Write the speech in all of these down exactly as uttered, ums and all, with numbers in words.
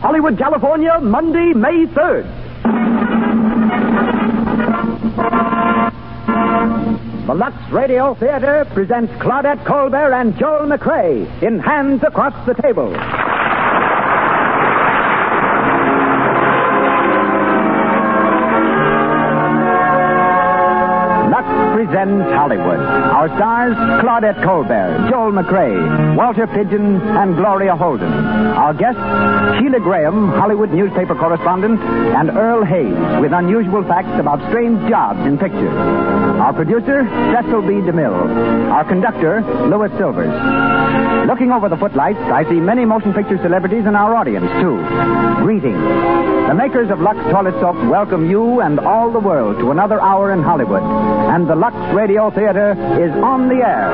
Hollywood, California, Monday, May third. The Lux Radio Theater presents Claudette Colbert and Joel McCrea in Hands Across the Table. Presents Hollywood. Our stars, Claudette Colbert, Joel McCrea, Walter Pidgeon, and Gloria Holden. Our guests, Sheila Graham, Hollywood newspaper correspondent, and Earl Hayes, with unusual facts about strange jobs in pictures. Our producer, Cecil B. DeMille. Our conductor, Louis Silvers. Looking over the footlights, I see many motion picture celebrities in our audience, too. Greetings. The makers of Lux Toilet Soap welcome you and all the world to another hour in Hollywood. And the Lux Radio Theater is on the air.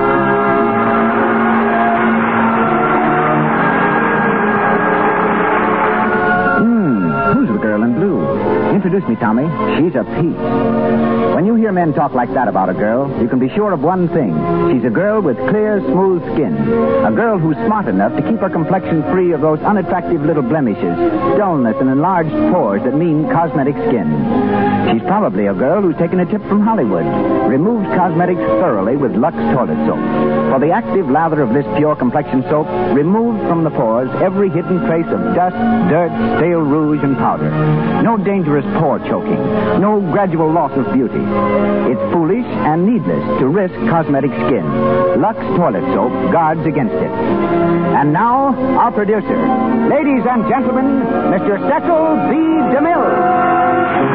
Hmm, who's the girl in blue? Introduce me, Tommy. She's a peach. When you hear men talk like that about a girl, you can be sure of one thing. She's a girl with clear, smooth skin. A girl who's smart enough to keep her complexion free of those unattractive little blemishes, dullness, and enlarged pores that mean cosmetic skin. She's probably a girl who's taken a tip from Hollywood. Removes cosmetics thoroughly with Lux Toilet Soap. For the active lather of this pure complexion soap removes from the pores every hidden trace of dust, dirt, stale rouge, and powder. No dangerous pore choking. No gradual loss of beauty. It's foolish and needless to risk cosmetic skin. Lux Toilet Soap guards against it. And now, our producer. Ladies and gentlemen, Mister Cecil B. DeMille.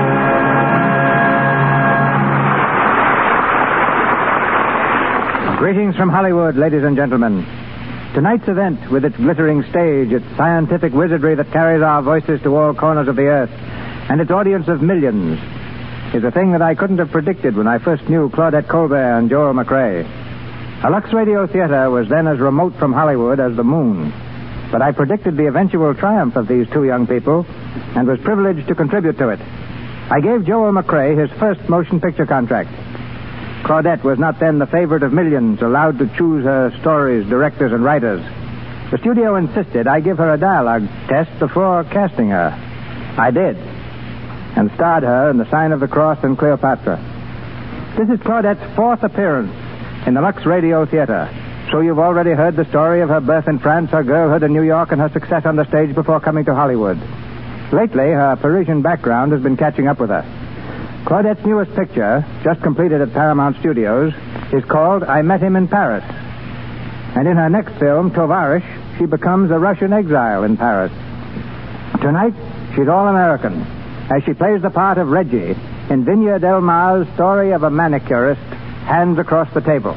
Greetings from Hollywood, ladies and gentlemen. Tonight's event, with its glittering stage, its scientific wizardry that carries our voices to all corners of the earth, and its audience of millions, is a thing that I couldn't have predicted when I first knew Claudette Colbert and Joel McCrea. A Lux Radio Theater was then as remote from Hollywood as the moon. But I predicted the eventual triumph of these two young people and was privileged to contribute to it. I gave Joel McCrea his first motion picture contract. Claudette was not then the favorite of millions, allowed to choose her stories, directors, and writers. The studio insisted I give her a dialogue test before casting her. I did, and starred her in The Sign of the Cross and Cleopatra. This is Claudette's fourth appearance in the Lux Radio Theater. So you've already heard the story of her birth in France, her girlhood in New York, and her success on the stage before coming to Hollywood. Lately, her Parisian background has been catching up with her. Claudette's newest picture, just completed at Paramount Studios, is called I Met Him in Paris. And in her next film, Tovarish, she becomes a Russian exile in Paris. Tonight, she's all-American, as she plays the part of Reggie in Vinya Del Mar's story of a manicurist, Hands Across the Table.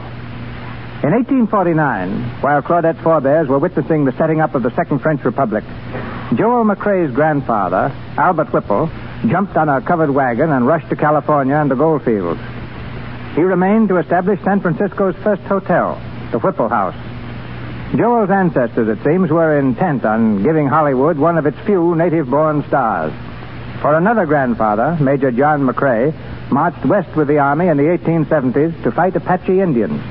In eighteen forty-nine, while Claudette's forebears were witnessing the setting up of the Second French Republic, Joel McCrea's grandfather, Albert Whipple, jumped on a covered wagon and rushed to California and the gold fields. He remained to establish San Francisco's first hotel, the Whipple House. Joel's ancestors, it seems, were intent on giving Hollywood one of its few native-born stars. For another grandfather, Major John McCrea, marched west with the Army in the eighteen seventies to fight Apache Indians.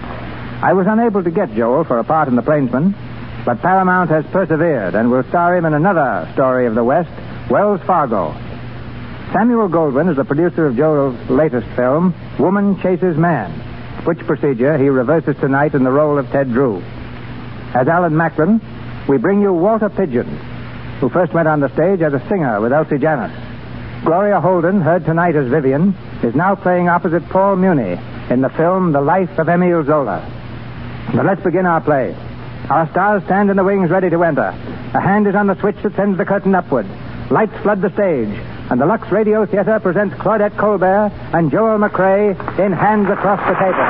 I was unable to get Joel for a part in The Plainsman, but Paramount has persevered and will star him in another story of the West, Wells Fargo. Samuel Goldwyn is the producer of Joel's latest film, Woman Chases Man, which procedure he reverses tonight in the role of Ted Drew. As Alan Macklin, we bring you Walter Pidgeon, who first went on the stage as a singer with Elsie Janis. Gloria Holden, heard tonight as Vivian, is now playing opposite Paul Muni in the film The Life of Emile Zola. But let's begin our play. Our stars stand in the wings ready to enter. A hand is on the switch that sends the curtain upward. Lights flood the stage, and the Lux Radio Theater presents Claudette Colbert and Joel McCrea in Hands Across the Table.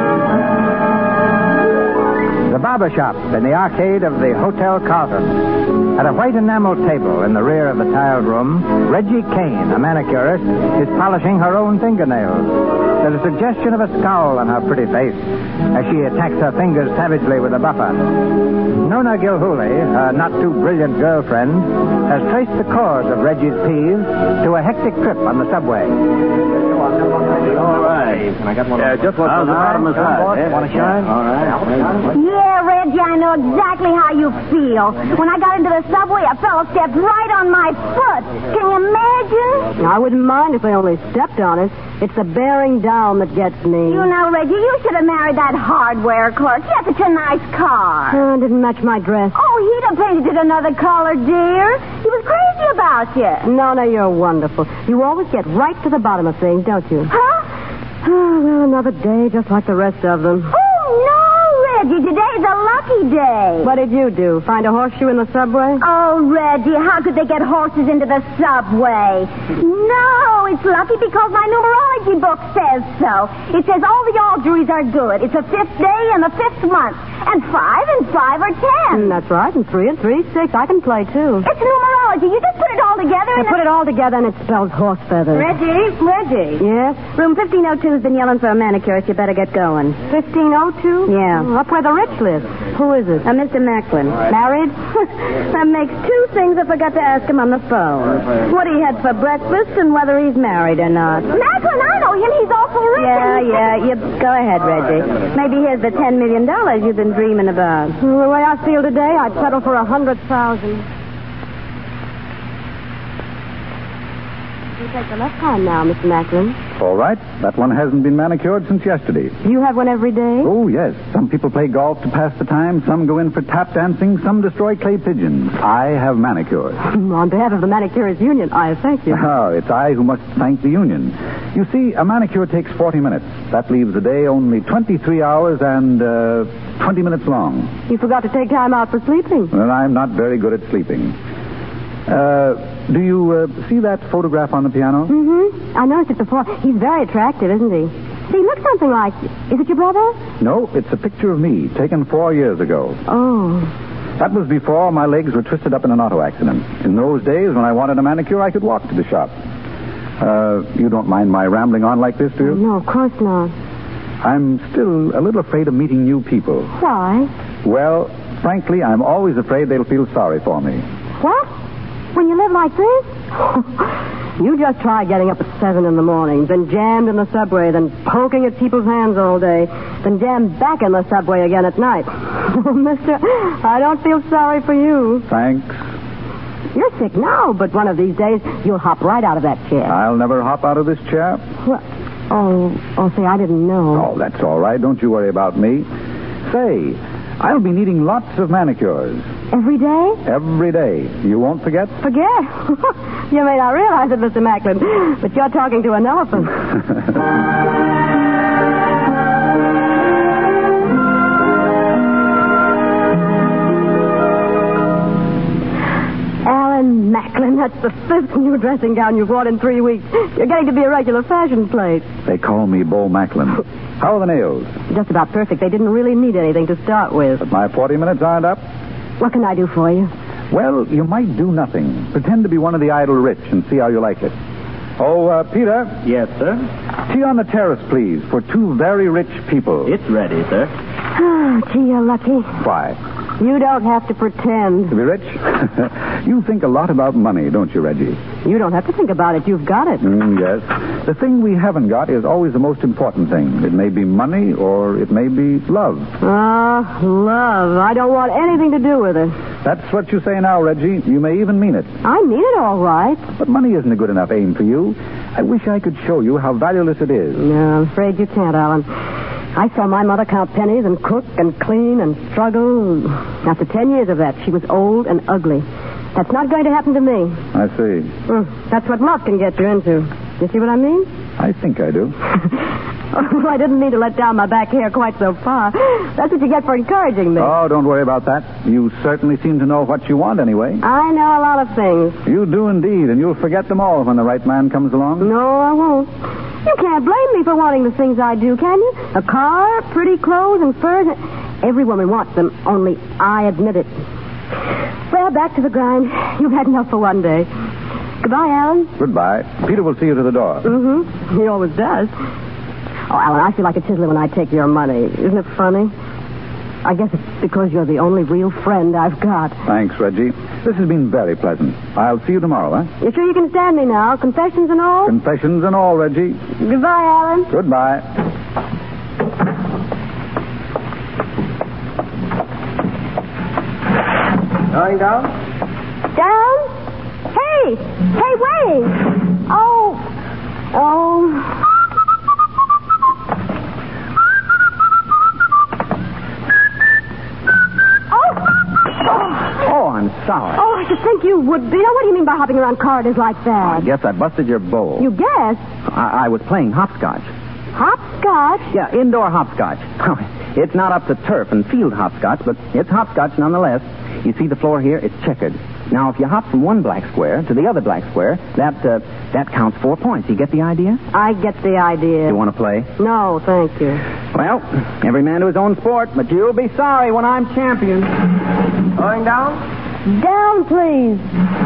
The barber shop in the arcade of the Hotel Carlton. At a white enamel table in the rear of the tiled room, Reggie Kane, a manicurist, is polishing her own fingernails. There's a suggestion of a scowl on her pretty face as she attacks her fingers savagely with a buffer. Nona Gilhooly, her not-too-brilliant girlfriend, has traced the cause of Reggie's peeves to a hectic trip on the subway. All right. Can I get one? Yeah, just what's on the bottom of the side. Want to shine? All right. Yeah, Reggie, I know exactly how you feel. When I got into the subway, a fellow stepped right on my foot. Can you imagine? I wouldn't mind if they only stepped on it. It's the bearing down that gets me. You know, Reggie, you should have married that hardware clerk. He has such a nice car. Oh, didn't match my dress. Oh, he'd have painted it another color, dear. He was crazy about you. No, no, you're wonderful. You always get right to the bottom of things, don't you? Huh? Oh, well, another day just like the rest of them. Oh, no, Reggie. Today's a lucky day. What did you do? Find a horseshoe in the subway? Oh, Reggie, how could they get horses into the subway? No, it's lucky because my numerology book says so. It says all the Aldrys are good. It's a fifth day and the fifth month. And five and five are ten. Mm, that's right. And three and three, six. I can play, too. It's numerology. You just put it all together You and... put it all together and it spells horse feathers. Reggie, Reggie. Yes? Room fifteen oh two has been yelling for a manicurist. You better get going. fifteen oh two? Yeah. Up where the rich live. Who is it? Uh, Mister Macklin. Married? That makes two things I forgot to ask him on the phone. What he had for breakfast and whether he's married or not. Macklin, I know him. He's awful rich. Yeah, yeah. You go ahead, Reggie. Maybe here's the ten million dollars you've been dreaming about. Well, the way I feel today, I'd settle for a hundred thousand. You take the left hand now, Mister Macklin. All right. That one hasn't been manicured since yesterday. You have one every day? Oh, yes. Some people play golf to pass the time. Some go in for tap dancing. Some destroy clay pigeons. I have manicures. On behalf of the Manicurists Union, I thank you. Oh, it's I who must thank the union. You see, a manicure takes forty minutes. That leaves a day only twenty-three hours and uh, twenty minutes long. You forgot to take time out for sleeping. Well, I'm not very good at sleeping. Uh, do you uh, see that photograph on the piano? Mm-hmm. I noticed it before. He's very attractive, isn't he? He looks something like... Is it your brother? No, it's a picture of me, taken four years ago. Oh. That was before my legs were twisted up in an auto accident. In those days, when I wanted a manicure, I could walk to the shop. Uh, you don't mind my rambling on like this, do you? No, of course not. I'm still a little afraid of meeting new people. Why? Well, frankly, I'm always afraid they'll feel sorry for me. What? When you live like this? You just try getting up at seven in the morning, then jammed in the subway, then poking at people's hands all day, then jammed back in the subway again at night. Mister, I don't feel sorry for you. Thanks. You're sick now, but one of these days you'll hop right out of that chair. I'll never hop out of this chair. What? Oh, oh, say, I didn't know. Oh, that's all right. Don't you worry about me. Say, I'll be needing lots of manicures. Every day? Every day. You won't forget? Forget? You may not realize it, Mister Macklin, but you're talking to an elephant. Alan Macklin, that's the fifth new dressing gown you've worn in three weeks. You're getting to be a regular fashion plate. They call me Bo Macklin. How are the nails? Just about perfect. They didn't really need anything to start with. But my forty minutes aren't up? What can I do for you? Well, you might do nothing. Pretend to be one of the idle rich and see how you like it. Oh, uh, Peter. Yes, sir? Tea on the terrace, please, for two very rich people. It's ready, sir. Oh, gee, you're lucky. Why? You don't have to pretend. To be rich? You think a lot about money, don't you, Reggie? You don't have to think about it. You've got it. Mm, yes. The thing we haven't got is always the most important thing. It may be money or it may be love. Ah, love. I don't want anything to do with it. That's what you say now, Reggie. You may even mean it. I mean it all right. But money isn't a good enough aim for you. I wish I could show you how valueless it is. No, I'm afraid you can't, Alan. I saw my mother count pennies and cook and clean and struggle. After ten years of that, she was old and ugly. That's not going to happen to me. I see. Mm, that's what love can get you into. You see what I mean? I think I do. Oh, I didn't mean to let down my back hair quite so far. That's what you get for encouraging me. Oh, don't worry about that. You certainly seem to know what you want anyway. I know a lot of things. You do indeed, and you'll forget them all when the right man comes along. No, I won't. You can't blame me for wanting the things I do, can you? A car, pretty clothes, and furs. Every woman wants them, only I admit it. Well, back to the grind. You've had enough for one day. Goodbye, Alan. Goodbye. Peter will see you to the door. Mm-hmm. He always does. Oh, Alan, I feel like a chiseler when I take your money. Isn't it funny? I guess it's because you're the only real friend I've got. Thanks, Reggie. This has been very pleasant. I'll see you tomorrow, eh? You sure you can stand me now? Confessions and all? Confessions and all, Reggie. Goodbye, Alan. Goodbye. Going down? Down? Hey! Hey, wait! Oh. Oh. Oh, I'm sorry. Oh, I should think you would be. Now, what do you mean by hopping around corridors like that? I guess I busted your bowl. You guessed? I, I was playing hopscotch. Hopscotch? Yeah, indoor hopscotch. It's not up to turf and field hopscotch, but it's hopscotch nonetheless. You see the floor here? It's checkered. Now, if you hop from one black square to the other black square, that uh, that counts four points. You get the idea? I get the idea. You want to play? No, thank you. Well, every man to his own sport, but you'll be sorry when I'm champion. Going down? Down, please.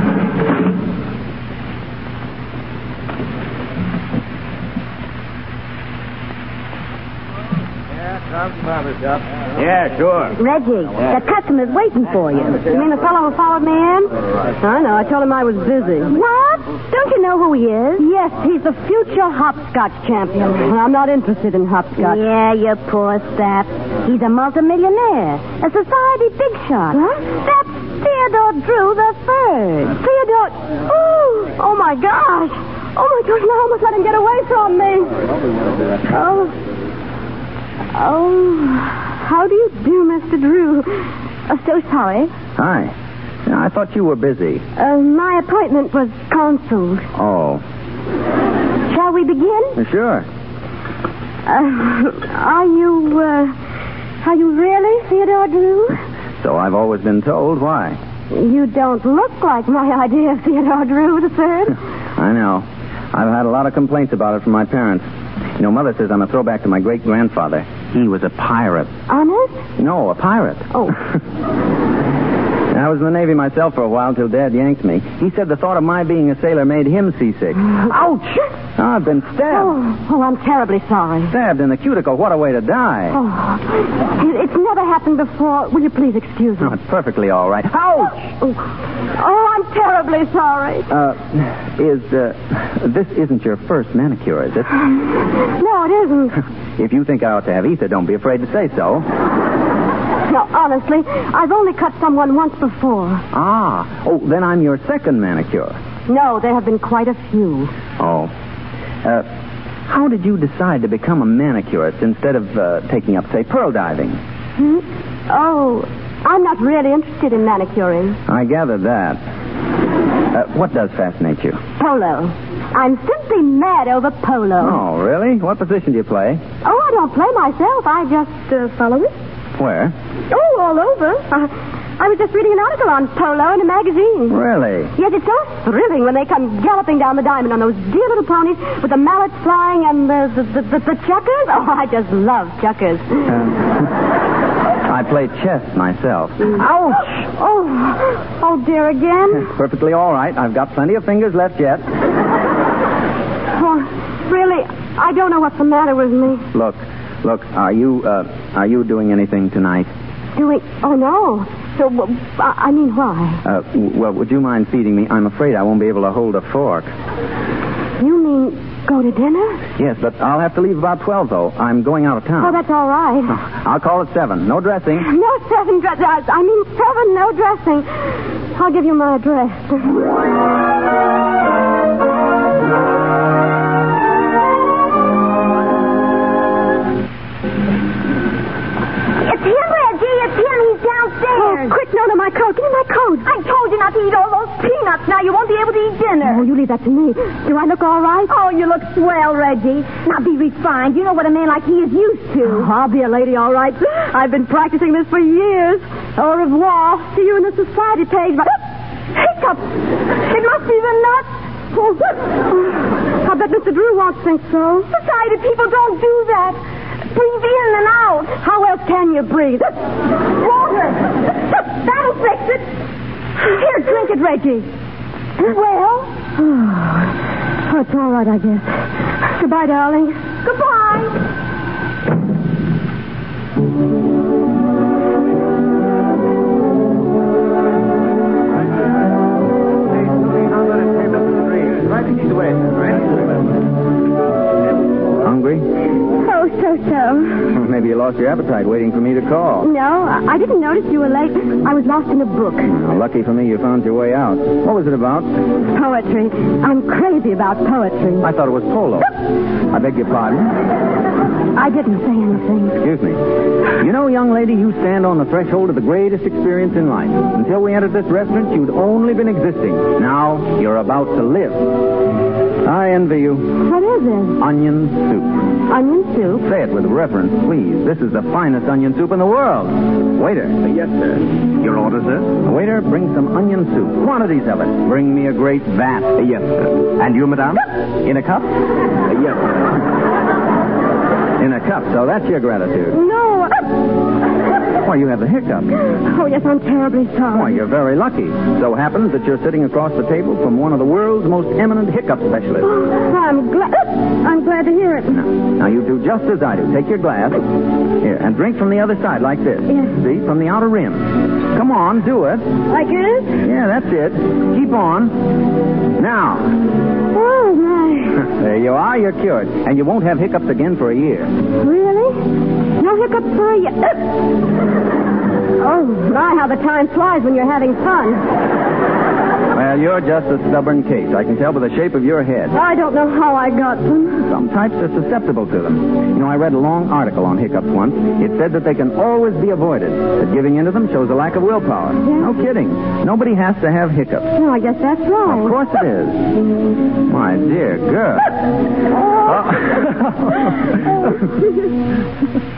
Yeah, sure. Reggie, the customer's waiting for you. You mean the fellow who followed me in? I know. I told him I was busy. What? Don't you know who he is? Yes, he's the future hopscotch champion. I'm not interested in hopscotch. Yeah, you poor sap. He's a multimillionaire, a society big shot. Huh? That's Theodore Drew the Third. Theodore. Oh, oh my gosh. Oh my gosh, now I almost let him get away from me. Oh. Oh, how do you do, Mister Drew? I'm so sorry. Hi. Now, I thought you were busy. Uh, my appointment was canceled. Oh. Shall we begin? Sure. Uh, are you, uh, are you really Theodore Drew? So I've always been told. Why? You don't look like my idea of Theodore Drew the Third. I know. I've had a lot of complaints about it from my parents. You know, Mother says I'm a throwback to my great-grandfather. He was a pirate. Honest? No, a pirate. Oh. I was in the Navy myself for a while till Dad yanked me. He said the thought of my being a sailor made him seasick. Ouch! Oh, I've been stabbed. Oh, oh, I'm terribly sorry. Stabbed in the cuticle. What a way to die. Oh, it- it's never happened before. Will you please excuse me? Oh, it's perfectly all right. Ouch! Oh, oh I'm terribly sorry. Uh, is, uh, this isn't your first manicure, is it? No, it isn't. If you think I ought to have ether, don't be afraid to say so. No, honestly, I've only cut someone once before. Ah. Oh, then I'm your second manicure. No, there have been quite a few. Oh. Uh, how did you decide to become a manicurist instead of uh, taking up, say, pearl diving? Hmm? Oh, I'm not really interested in manicuring. I gathered that. Uh, what does fascinate you? Polo. I'm simply mad over polo. Oh, really? What position do you play? Oh, I don't play myself. I just uh, follow it. Where? Oh, all over. Uh, I was just reading an article on polo in a magazine. Really? Yes, it's so thrilling when they come galloping down the diamond on those dear little ponies with the mallets flying and the, the, the, the checkers. Oh, I just love checkers. Uh, I play chess myself. Ouch! Oh, oh dear, again? Perfectly all right. I've got plenty of fingers left yet. Oh, really, I don't know what's the matter with me. Look, look, are you, uh, are you doing anything tonight? Doing? Oh, no. So, uh, I mean, why? Uh, w- well, would you mind feeding me? I'm afraid I won't be able to hold a fork. You mean go to dinner? Yes, but I'll have to leave about twelve, though. I'm going out of town. Oh, that's all right. I'll call at seven. No dressing. No seven dressing. I mean, seven, no dressing. I'll give you my address. It's him, Reggie. It's him. He's downstairs. Oh, quick, no, no, my coat. Give me my coat. I told you not to eat all those peanuts. Now you won't be able to eat dinner. Oh, you leave that to me. Do I look all right? Oh, you look swell, Reggie. Now be refined. You know what a man like he is used to. Oh, I'll be a lady, all right. I've been practicing this for years. Au revoir. See you in the society page. But... Hiccup! It must be the nuts. Oh, I bet Mister Drew won't think so. Society people don't do that. Breathe in and out. How else can you breathe? Water. That'll fix it. Here, drink it, Reggie. Well? Oh, it's all right, I guess. Goodbye, darling. Goodbye. Hungry? Oh, so-so. Maybe you lost your appetite waiting for me to call. No, I I didn't notice you were late. I was lost in a book. Well, lucky for me you found your way out. What was it about? Poetry. I'm crazy about poetry. I thought it was polo. I beg your pardon? I didn't say anything. Excuse me. You know, young lady, you stand on the threshold of the greatest experience in life. Until we entered this restaurant, you'd only been existing. Now, you're about to live. I envy you. What is it? Onion soup. Onion soup? Say it with reverence, please. This is the finest onion soup in the world. Waiter. Yes, sir. Your order, sir? Waiter, bring some onion soup. Quantities of it. Bring me a great vat. Yes, sir. And you, madame? In a cup? Yes, sir. In a cup, so that's your gratitude. No. Why, you have the hiccup. Oh, yes, I'm terribly sorry. Why, you're very lucky. So happens that you're sitting across the table from one of the world's most eminent hiccup specialists. Oh, I'm glad. I'm glad to hear it. Now, now, you do just as I do. Take your glass. Here, and drink from the other side like this. Yes. See, from the outer rim. Come on, do it. Like this? Yeah, that's it. Keep on. Now. Oh, my. There you are. You're cured. And you won't have hiccups again for a year. Really? No hiccups for a year. Oh, my, how the time flies when you're having fun. Well, you're just a stubborn case. I can tell by the shape of your head. I don't know how I got them. Some types are susceptible to them. You know, I read a long article on hiccups once. It said that they can always be avoided, that giving in to them shows a lack of willpower. Yeah. No kidding. Nobody has to have hiccups. No, I guess that's right. Of course it is. My dear girl. Oh.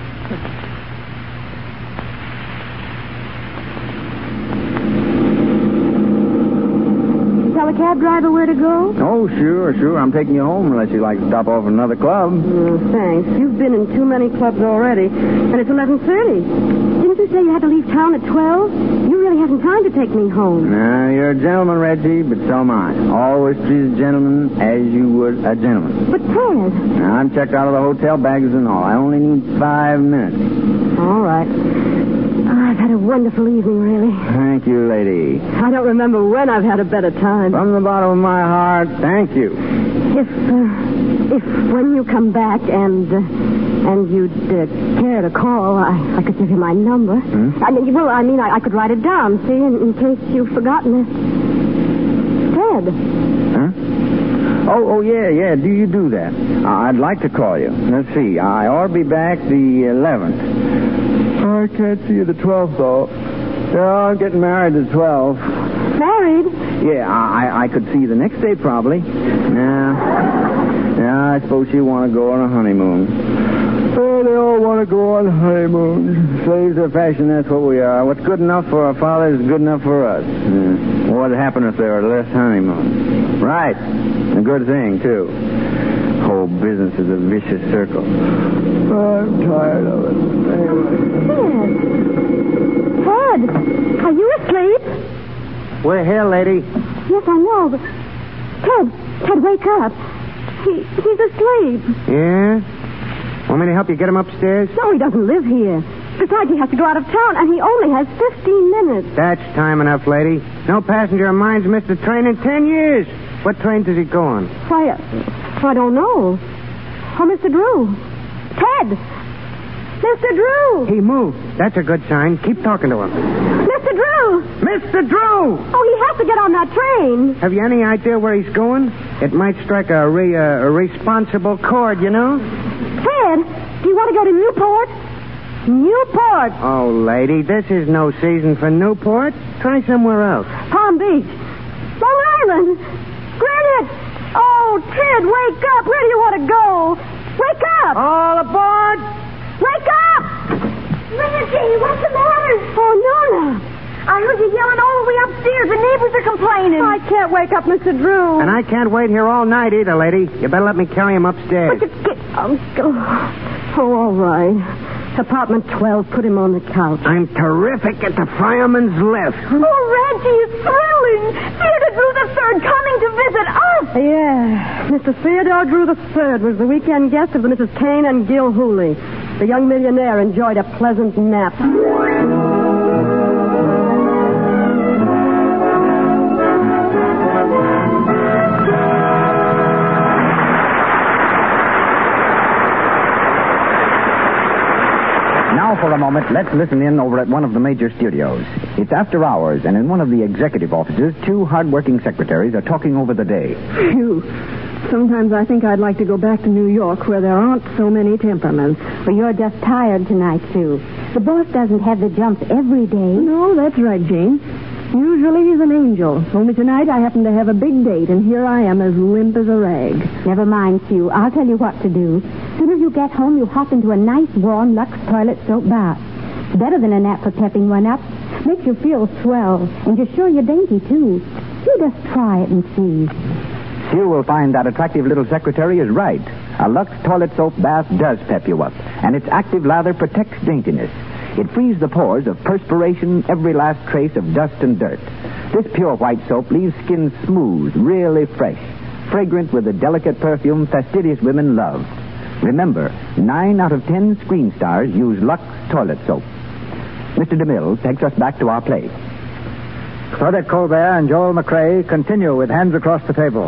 Tell the cab driver where to go? Oh, sure, sure. I'm taking you home unless you'd like to stop off at another club. Oh, thanks. You've been in too many clubs already. And it's eleven thirty. Didn't you say you had to leave town at twelve? You really haven't time to take me home. Now, you're a gentleman, Reggie, but so am I. Always treat a gentleman as you would a gentleman. But, Ted... Now, I'm checked out of the hotel, bags and all. I only need five minutes. All right. Oh, I've had a wonderful evening, really. Thank you, lady. I don't remember when I've had a better time. From the bottom of my heart, thank you. If, uh, if when you come back and, uh, and you'd uh, care to call, I, I could give you my number. Hmm? I mean, well, I mean, I, I could write it down, see, in, in case you've forgotten it. Ted. Huh? Oh, oh, yeah, yeah. Do you do that? Uh, I'd like to call you. Let's see. I ought to be back the eleventh. I can't see you the twelfth, though. Yeah, I'm getting married the twelfth. Married? Yeah, I, I could see you the next day, probably. Nah. Yeah, I suppose you want to go on a honeymoon. Oh, they all want to go on honeymoons. Slaves of fashion, that's what we are. What's good enough for our fathers is good enough for us. Yeah. What would happen if there were less honeymoons? Right. A good thing, too. Whole business is a vicious circle. I'm tired of it. Ted. Ted, are you asleep? We're here, lady. Yes, I know, but... Ted, Ted, wake up. He, he's asleep. Yeah? Want me to help you get him upstairs? No, he doesn't live here. Besides, he has to go out of town, and he only has fifteen minutes. That's time enough, lady. No passenger of mine's missed a train in ten years. What train does he go on? Why, uh, I don't know. Oh, Mister Drew. Ted! Mister Drew! He moved. That's a good sign. Keep talking to him. Mister Drew! Mister Drew! Oh, he has to get on that train. Have you any idea where he's going? It might strike a, re, uh, a responsible chord, you know? Ted, do you want to go to Newport? Newport! Oh, lady, this is no season for Newport. Try somewhere else. Palm Beach. Long Island. Greenwich. Oh, Ted, wake up. Where do you want to go? Wake up. All aboard. Wake up. Reggie, what's the matter? Oh, Nona. I heard you yelling all the way upstairs. The neighbors are complaining. I can't wake up Mister Drew. And I can't wait here all night either, lady. You better let me carry him upstairs. But you get... Oh, oh, all right. Apartment twelve. Put him on the couch. I'm terrific at the fireman's lift. Oh, Reggie, it's thrilling. Theodore Drew the Third coming to visit us. Yeah. Mister Theodore Drew the Third was the weekend guest of the Missus Kane and Gil Hooley. The young millionaire enjoyed a pleasant nap. Now, for a moment, let's listen in over at one of the major studios. It's after hours, and in one of the executive offices, two hard-working secretaries are talking over the day. Phew. Sometimes I think I'd like to go back to New York where there aren't so many temperaments. Well, you're just tired tonight, Sue. The boss doesn't have the jumps every day. No, that's right, Jane. Usually he's an angel. Only tonight I happen to have a big date, and here I am as limp as a rag. Never mind, Sue. I'll tell you what to do. As soon as you get home, you hop into a nice, warm Lux toilet soap bath. It's better than a nap for pepping one up. Makes you feel swell. And you're sure you're dainty, too. You just try it and see. Sue will find that attractive little secretary is right. A Lux toilet soap bath does pep you up, and its active lather protects daintiness. It frees the pores of perspiration, every last trace of dust and dirt. This pure white soap leaves skin smooth, really fresh, fragrant with the delicate perfume fastidious women love. Remember, nine out of ten screen stars use Lux toilet soap. Mister DeMille takes us back to our play. Claudette Colbert and Joel McRae continue with Hands Across the Table.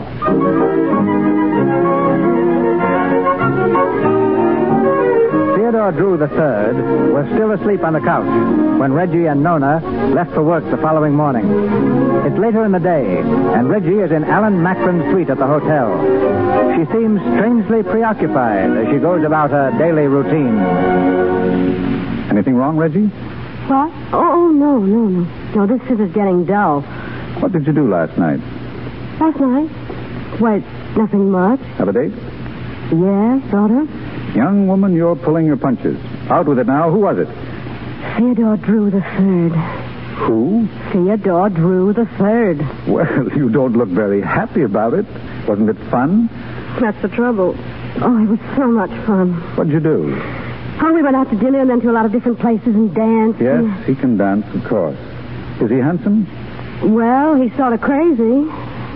Theodore Drew the Third was still asleep on the couch when Reggie and Nona left for work the following morning. It's later in the day, and Reggie is in Alan Macron's suite at the hotel. She seems strangely preoccupied as she goes about her daily routine. Anything wrong, Reggie? What? Oh, no, no, no. No, this is getting dull. What did you do last night? Last night? Why, nothing much. Have a date? Yeah, sort of. Young woman, you're pulling your punches. Out with it now. Who was it? Theodore Drew the Third. Who? Theodore Drew the Third. Well, you don't look very happy about it. Wasn't it fun? That's the trouble. Oh, it was so much fun. What'd you do? Oh, we went out to dinner and then to a lot of different places and danced. Yes, and... he can dance, of course. Is he handsome? Well, he's sort of crazy.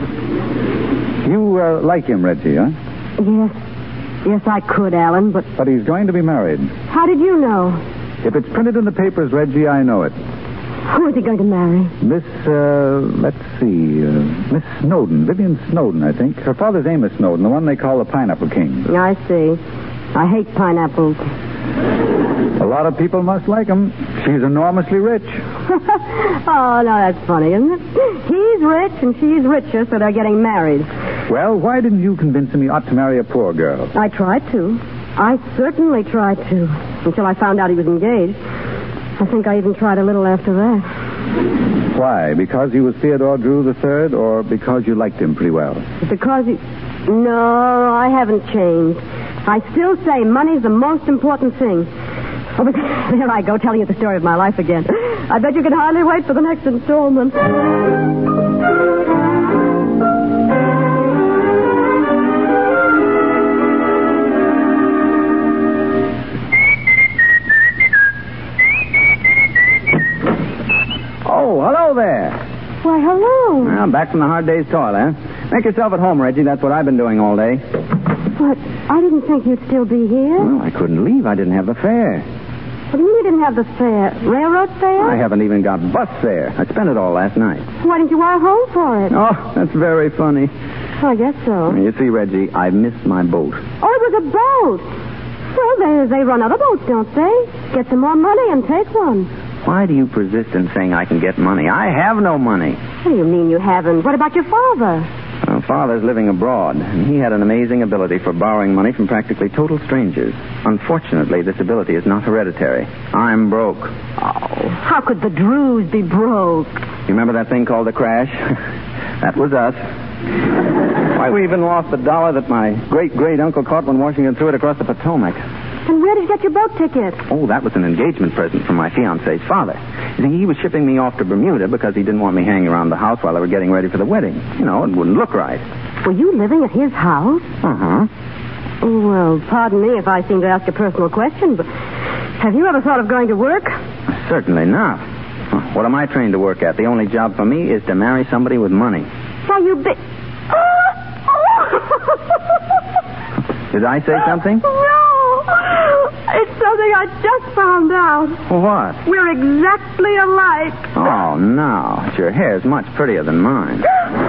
You uh, like him, Reggie, huh? Yes. Yes, I could, Alan, but... But he's going to be married. How did you know? If it's printed in the papers, Reggie, I know it. Who is he going to marry? Miss, uh, let's see, uh, Miss Snowden, Vivian Snowden, I think. Her father's Amos Snowden, the one they call the Pineapple King. I see. I hate pineapples. A lot of people must like him. She's enormously rich. Oh, no, that's funny, isn't it? He's rich and she's richer, so they're getting married. Well, why didn't you convince him he ought to marry a poor girl? I tried to. I certainly tried to. Until I found out he was engaged. I think I even tried a little after that. Why? Because he was Theodore Drew the Third, or because you liked him pretty well? Because he... No, I haven't changed. I still say money's the most important thing. Oh, but there I go, telling you the story of my life again. I bet you can hardly wait for the next installment. Oh, hello there. Why, hello. Well, back from the hard day's toil, eh? Make yourself at home, Reggie. That's what I've been doing all day. But I didn't think you'd still be here. Well, I couldn't leave. I didn't have the fare. What do you mean you didn't have the fare? Railroad fare? I haven't even got bus fare. I spent it all last night. Why didn't you wire home for it? Oh, that's very funny. Well, I guess so. You see, Reggie, I missed my boat. Oh, it was a boat. Well, they, they run other boats, don't they? Get some more money and take one. Why do you persist in saying I can get money? I have no money. What do you mean you haven't? What about your father? Well, Father's living abroad, and he had an amazing ability for borrowing money from practically total strangers. Unfortunately, this ability is not hereditary. I'm broke. Oh, how could the Drews be broke? You remember that thing called the crash? That was us. Why, we even lost the dollar that my great-great-uncle caught when Washington threw it across the Potomac. And where did you get your boat ticket? Oh, that was an engagement present from my fiancé's father. You see, he was shipping me off to Bermuda because he didn't want me hanging around the house while they were getting ready for the wedding. You know, it wouldn't look right. Were you living at his house? Uh-huh. Well, pardon me if I seem to ask a personal question, but Have you ever thought of going to work? Certainly not. What am I trained to work at? The only job for me is to marry somebody with money. Why, you bi- Did I say something? No. It's something I just found out. What? We're exactly alike. Oh, no. Your hair's much prettier than mine.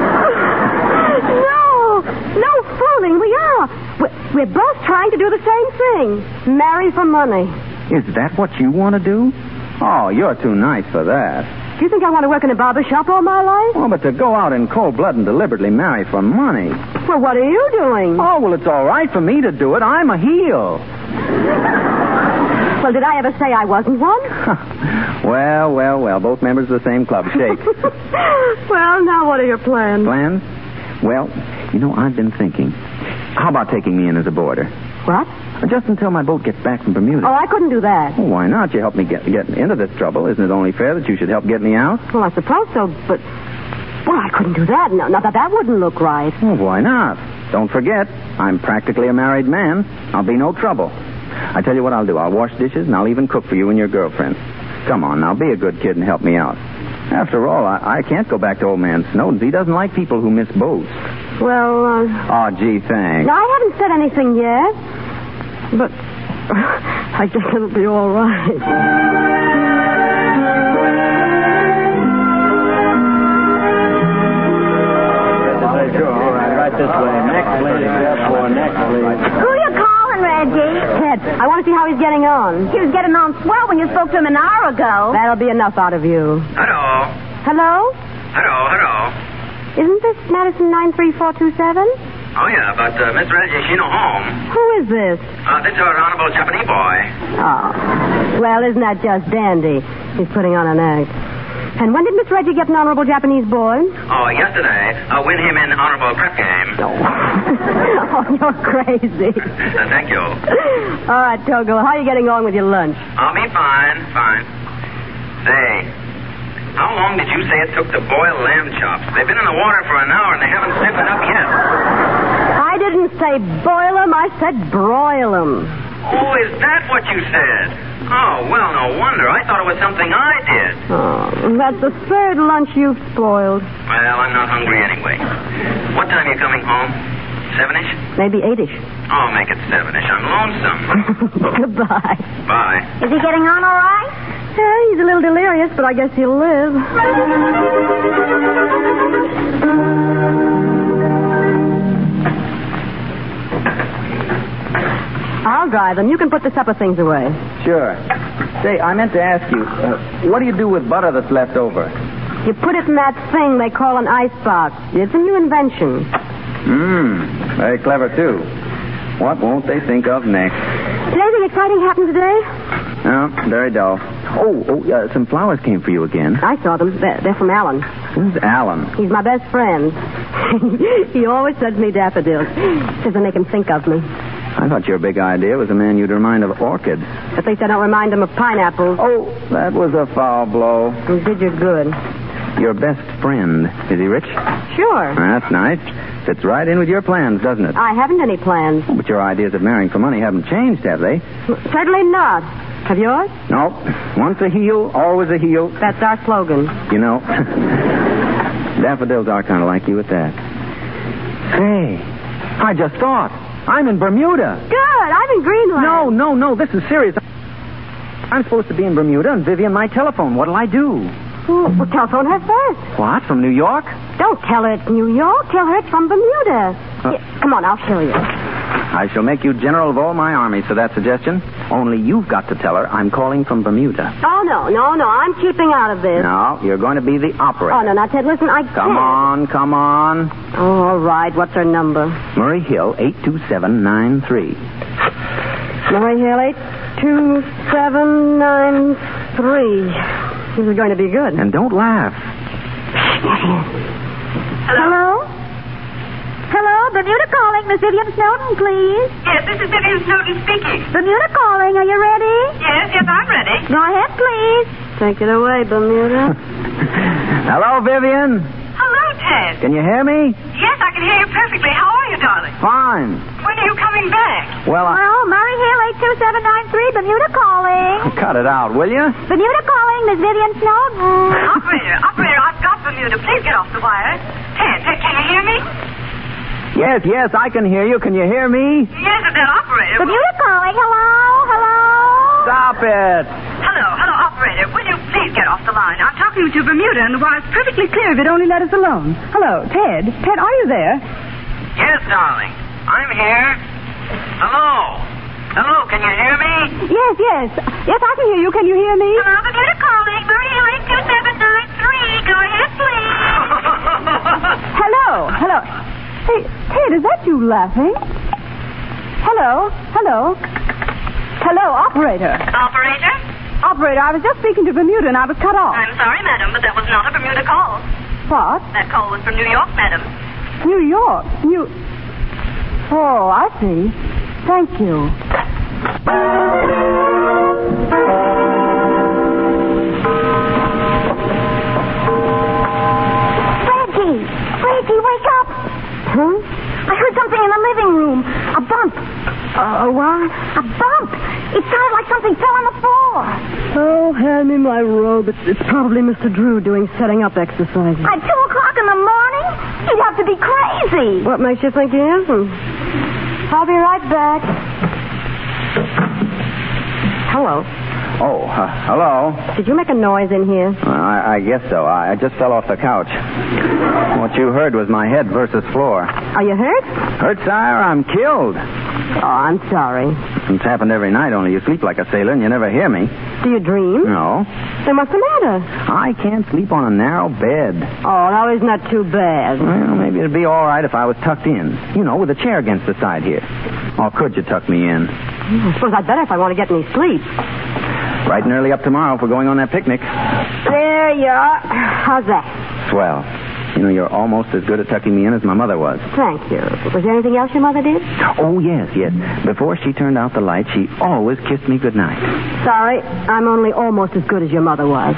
No. No fooling. We are. We're, we're both trying to do the same thing. Marry for money. Is that what you want to do? Oh, you're too nice for that. Do you think I want to work in a barber shop all my life? Oh, but to go out in cold blood and deliberately marry for money. Well, what are you doing? Oh, well, it's all right for me to do it. I'm a heel. Well, did I ever say I wasn't one? well, well, well. Both members of the same club. Shake. Well, now what are your plans? Plans? Well, you know, I've been thinking. How about taking me in as a boarder? What? Just until my boat gets back from Bermuda. Oh, I couldn't do that. Well, why not? You helped me get, get into this trouble. Isn't it only fair that you should help get me out? Well, I suppose so, but... Well, I couldn't do that. No, not that that wouldn't look right. Well, why not? Don't forget, I'm practically a married man. I'll be no trouble. I tell you what I'll do. I'll wash dishes, and I'll even cook for you and your girlfriend. Come on, now, be a good kid and help me out. After all, I, I can't go back to old man Snowden's. He doesn't like people who miss boats. Well, uh... Oh, gee, thanks. No, I haven't said anything yet. But I guess it'll be all right. All right, right this way. Next, lady. Therefore, next, lady. Who are you calling, Reggie? Ted, I want to see how he's getting on. He was getting on swell when you spoke to him an hour ago. That'll be enough out of you. Hello. Hello? Hello, hello. Isn't this Madison nine three four two seven? Oh, yeah, but uh, Miss Reggie, she no home. Who is this? Uh, this is our honorable Japanese boy. Oh. Well, isn't that just dandy? He's putting on an act. And when did Miss Reggie get an honorable Japanese boy? Oh, yesterday. Uh, win him in honorable prep game. Oh, you're crazy. uh, thank you. All right, Togo, how are you getting on with your lunch? I'll be fine, fine. Say, how long did you say it took to boil lamb chops? They've been in the water for an hour and they haven't stiffened up yet. I didn't say boil them, I said broil them. Oh, is that what you said? Oh, well, no wonder. I thought it was something I did. Oh, that's the third lunch you've spoiled. Well, I'm not hungry anyway. What time are you coming home? Seven-ish? Maybe eight-ish. Oh, make it seven-ish. I'm lonesome. Goodbye. Bye. Is he getting on all right? Yeah, he's a little delirious, but I guess he'll live. I'll drive them. You can put the supper things away. Sure. Say, I meant to ask you, uh, what do you do with butter that's left over? You put it in that thing they call an icebox. It's a new invention. Mmm, very clever, too. What won't they think of next? Did anything exciting happen today? No, very dull. Oh, oh, uh, some flowers came for you again. I saw them. They're, they're from Alan. Who's Alan? He's my best friend. He always sends me daffodils. Says they make him think of me. I thought your big idea was a man you'd remind of orchids. At least I don't remind him of pineapples. Oh, that was a foul blow. You did your good. Your best friend. Is he rich? Sure. That's nice. Fits right in with your plans, doesn't it? I haven't any plans. But your ideas of marrying for money haven't changed, have they? Certainly not. Have yours? No. Once a heel, always a heel. That's our slogan. You know, daffodils are kind of like you at that. Say, I just thought. I'm in Bermuda. Good. I'm in Greenland. No, no, no. This is serious. I'm supposed to be in Bermuda, and Vivian might telephone. What'll I do? Well, well, telephone her first. What? From New York? Don't tell her it's New York. Tell her it's from Bermuda. Uh, Here, come on, I'll show you. I shall make you general of all my armies for that suggestion. Only you've got to tell her I'm calling from Bermuda. Oh, no, no, no. I'm keeping out of this. No, you're going to be the operator. Oh, no, now, Ted, listen, I can't. Come on, come on. Oh, all right. What's her number? Murray Hill, eight two seven nine three. Murray Hill, eight two seven nine three. This is going to be good. And don't laugh. Hello? Hello, Bermuda calling. Miss Vivian Snowden, please. Yes, this is Vivian Snowden speaking. Bermuda calling. Are you ready? Yes, yes, I'm ready. Go ahead, please. Take it away, Bermuda. Hello, Vivian. Hello, Ted. Can you hear me? Yes, I can hear you perfectly. How are you, darling? Fine. When are you coming back? Well, I... Well, Murray Hill, eight two seven nine three, Bermuda calling. Cut it out, will you? Bermuda calling, Miss Vivian Snowden. Operator, operator, I've got Bermuda. Please get off the wire. Ted, Ted, can you hear me? Yes, yes, I can hear you. Can you hear me? Yes, it's that operator. Bermuda calling, hello, hello. Stop it. Hello, hello, operator. Will you please get off the line? I'm talking to Bermuda, and the wire's perfectly clear if it only let us alone. Hello, Ted. Ted, are you there? Yes, darling. I'm here. Hello. Hello, can you hear me? Yes, yes. Yes, I can hear you. Can you hear me? Hello, Bermuda calling. Maria eight two seven nine three. Go ahead, please. Hello, hello. Hey, Ted, is that you laughing? Hello, hello. Hello, operator. Operator? Operator, I was just speaking to Bermuda and I was cut off. I'm sorry, madam, but that was not a Bermuda call. What? That call was from New York, madam. New York? New... Oh, I see. Thank you. Reggie! Reggie, wake up! Huh? I heard something in the living room. A bump. Uh, a what? A bump. It sounded like something fell on the floor. Oh, hand me my robe. It's, it's probably Mister Drew doing setting up exercises. At two o'clock in the morning? He'd have to be crazy. What makes you think he isn't? I'll be right back. Hello. Oh, uh, hello. Did you make a noise in here? Uh, I, I guess so. I, I just fell off the couch. What you heard was my head versus floor. Are you hurt? Hurt, sire? I'm killed. Oh, I'm sorry. It's happened every night, only you sleep like a sailor and you never hear me. Do you dream? No. Then what's the matter? I can't sleep on a narrow bed. Oh, now isn't that too bad? Well, maybe it'd be all right if I was tucked in. You know, with a chair against the side here. Or could you tuck me in? I suppose I'd better if I want to get any sleep. Bright and early up tomorrow if we're going on that picnic. There you are. How's that? Swell. You know, you're almost as good at tucking me in as my mother was. Thank you. Was there anything else your mother did? Oh, yes, yes. Before she turned out the light, she always kissed me goodnight. Sorry, I'm only almost as good as your mother was.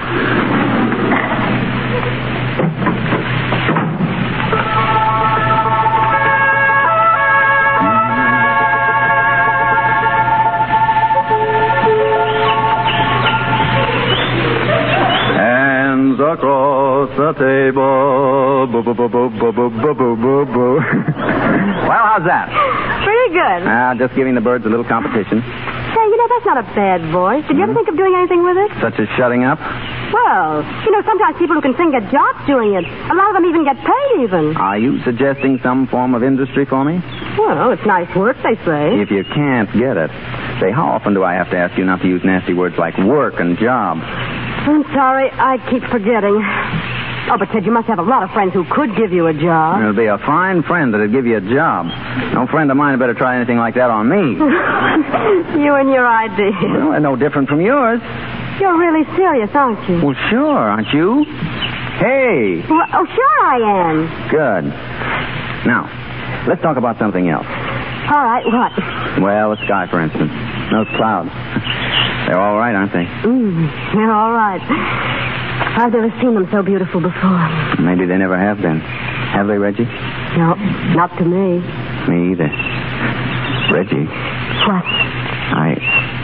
Across the table. Boo, boo, boo, boo, boo, boo, boo, boo, boo, boo. Well, how's that? Pretty good. Ah, uh, just giving the birds a little competition. Say, you know, that's not a bad voice. Did you ever think of doing anything with it? Such as shutting up? Well, you know, sometimes people who can sing get jobs doing it. A lot of them even get paid, even. Are you suggesting some form of industry for me? Well, it's nice work, they say. If you can't get it. Say, how often do I have to ask you not to use nasty words like work and job? I'm sorry, I keep forgetting. Oh, but Ted, you must have a lot of friends who could give you a job. There'll be a fine friend that'd give you a job. No friend of mine had better try anything like that on me. You and your ideas. Well, they're no different from yours. You're really serious, aren't you? Well, sure, aren't you? Hey. Well, oh, sure I am. Good. Now, let's talk about something else. All right, what? Well, the sky, for instance. Those clouds. They're all right, aren't they? Mm, they're all right. I've never seen them so beautiful before. Maybe they never have been. Have they, Reggie? No, not to me. Me either. Reggie. What? I...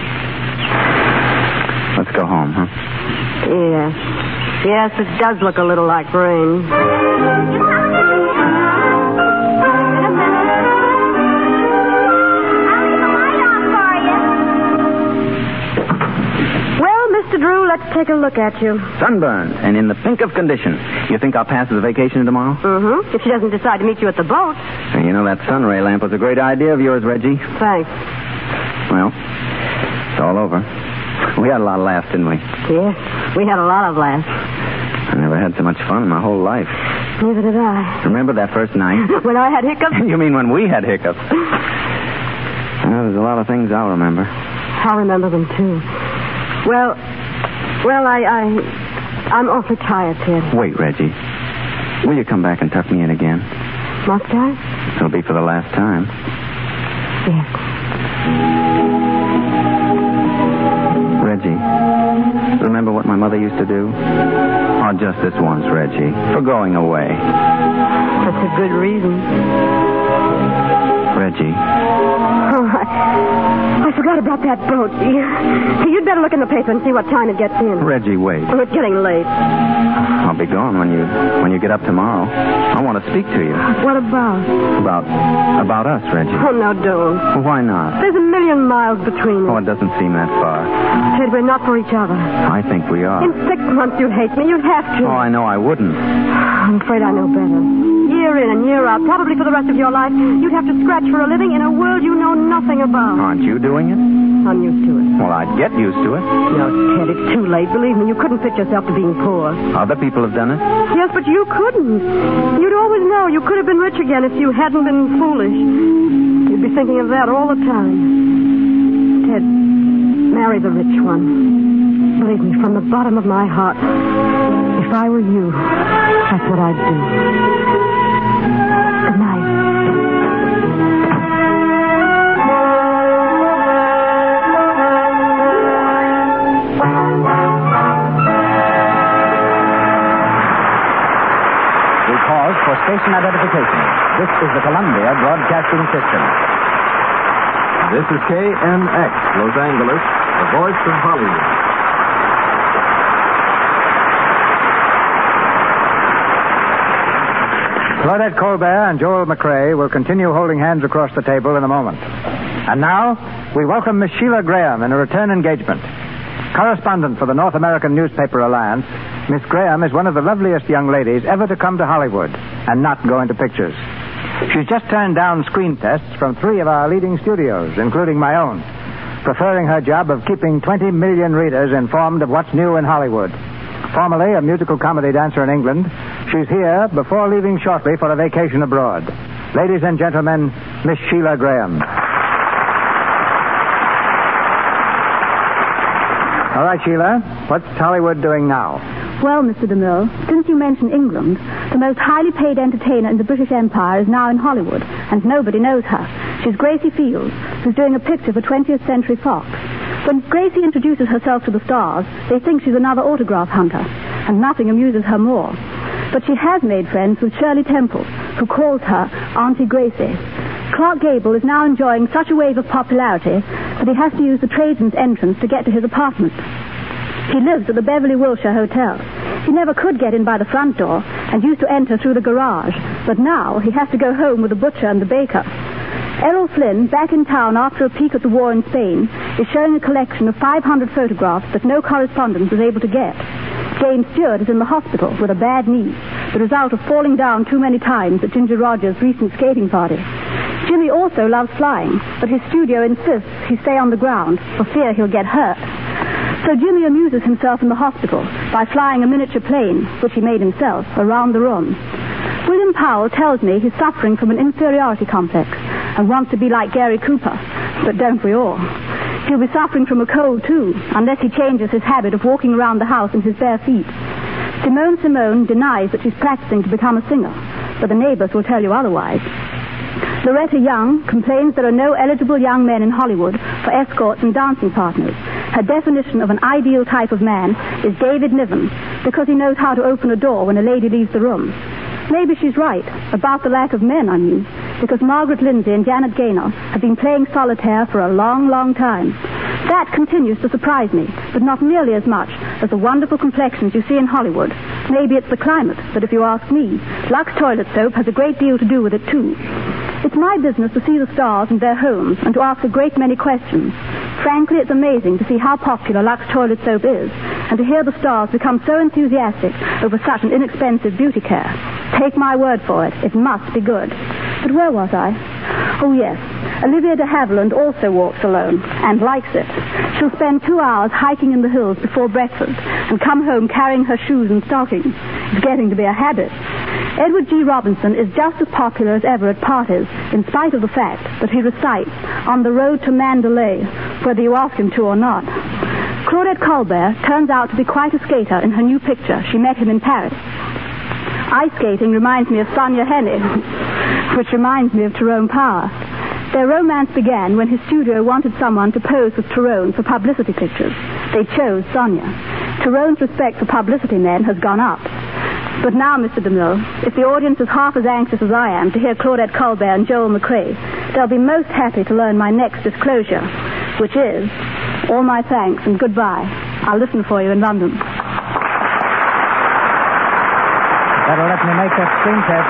Let's go home, huh? Yes. Yes, it does look a little like rain. Mister Drew, let's take a look at you. Sunburn and in the pink of condition. You think I'll pass as a vacation tomorrow? Mm-hmm. If she doesn't decide to meet you at the boat. Hey, you know, that sun ray lamp was a great idea of yours, Reggie. Thanks. Well, it's all over. We had a lot of laughs, didn't we? Yes, we had a lot of laughs. I never had so much fun in my whole life. Neither did I. Remember that first night? When I had hiccups? You mean when we had hiccups? Well, there's a lot of things I'll remember. I'll remember them, too. Well, well, I, I, I'm awfully tired, Ted. Wait, Reggie. Will you come back and tuck me in again? Must I? It'll be for the last time. Yes. Reggie, remember what my mother used to do? Oh, just this once, Reggie, for going away. That's a good reason. Reggie. Oh, I, I forgot What about that boat? You, you'd better look in the paper and see what time it gets in. Reggie, wait. Oh, it's getting late. I'll be gone when you when you get up tomorrow. I want to speak to you. What about? About about us, Reggie. Oh, no, don't. Well, why not? There's a million miles between us. Oh, it doesn't seem that far. Ted, we're not for each other. I think we are. In six months, you'd hate me. You'd have to. Oh, I know I wouldn't. I'm afraid I know better. Year in and year out, probably for the rest of your life, you'd have to scratch for a living in a world you know nothing about. Aren't you doing it? I'm used to it. Well, I'd get used to it. No, Ted, it's too late. Believe me, you couldn't fit yourself to being poor. Other people have done it. Yes, but you couldn't. You'd always know you could have been rich again if you hadn't been foolish. You'd be thinking of that all the time. Ted, marry the rich one. Believe me, from the bottom of my heart, if I were you, that's what I'd do. Good night. For station identification. This is the Columbia Broadcasting System. This is K N X, Los Angeles, the voice of Hollywood. Claudette Colbert and Joel McRae will continue holding hands across the table in a moment. And now, we welcome Miss Sheila Graham in a return engagement. Correspondent for the North American Newspaper Alliance, Miss Graham is one of the loveliest young ladies ever to come to Hollywood and not go into pictures. She's just turned down screen tests from three of our leading studios, including my own, preferring her job of keeping twenty million readers informed of what's new in Hollywood. Formerly a musical comedy dancer in England, she's here before leaving shortly for a vacation abroad. Ladies and gentlemen, Miss Sheila Graham. All right, Sheila, what's Hollywood doing now? Well, Mister DeMille, since you mentioned England, the most highly paid entertainer in the British Empire is now in Hollywood, and nobody knows her. She's Gracie Fields, who's doing a picture for twentieth Century Fox. When Gracie introduces herself to the stars, they think she's another autograph hunter, and nothing amuses her more. But she has made friends with Shirley Temple, who calls her Auntie Gracie. Clark Gable is now enjoying such a wave of popularity that he has to use the tradesman's entrance to get to his apartment. He lives at the Beverly Wilshire Hotel. He never could get in by the front door and used to enter through the garage, but now he has to go home with the butcher and the baker. Errol Flynn, back in town after a peek at the war in Spain, is showing a collection of five hundred photographs that no correspondent was able to get. James Stewart is in the hospital with a bad knee, the result of falling down too many times at Ginger Rogers' recent skating party. Jimmy also loves flying, but his studio insists he stay on the ground for fear he'll get hurt. So Jimmy amuses himself in the hospital by flying a miniature plane, which he made himself, around the room. William Powell tells me he's suffering from an inferiority complex and wants to be like Gary Cooper, but don't we all? He'll be suffering from a cold, too, unless he changes his habit of walking around the house in his bare feet. Simone Simone denies that she's practicing to become a singer, but the neighbors will tell you otherwise. Loretta Young complains there are no eligible young men in Hollywood for escorts and dancing partners. Her definition of an ideal type of man is David Niven, because he knows how to open a door when a lady leaves the room. Maybe she's right, about the lack of men, I mean, because Margaret Lindsay and Janet Gaynor have been playing solitaire for a long, long time. That continues to surprise me, but not nearly as much as the wonderful complexions you see in Hollywood. Maybe it's the climate, but if you ask me, Lux Toilet Soap has a great deal to do with it, too. It's my business to see the stars in their homes and to ask a great many questions. Frankly, it's amazing to see how popular Lux Toilet Soap is and to hear the stars become so enthusiastic over such an inexpensive beauty care. Take my word for it, it must be good. But where was I? Oh, yes. Olivia de Havilland also walks alone and likes it. She'll spend two hours hiking in the hills before breakfast and come home carrying her shoes and stockings. It's getting to be a habit. Edward G. Robinson is just as popular as ever at parties, in spite of the fact that he recites On the Road to Mandalay, whether you ask him to or not. Claudette Colbert turns out to be quite a skater in her new picture. She met him in Paris. Ice skating reminds me of Sonia Hennig, which reminds me of Tyrone Power. Their romance began when his studio wanted someone to pose with Tyrone for publicity pictures. They chose Sonia. Tyrone's respect for publicity men has gone up. But now, Mister DeMille, if the audience is half as anxious as I am to hear Claudette Colbert and Joel McRae, they'll be most happy to learn my next disclosure. which is, all my thanks and goodbye. I'll listen for you in London. That'll let me make that screen test.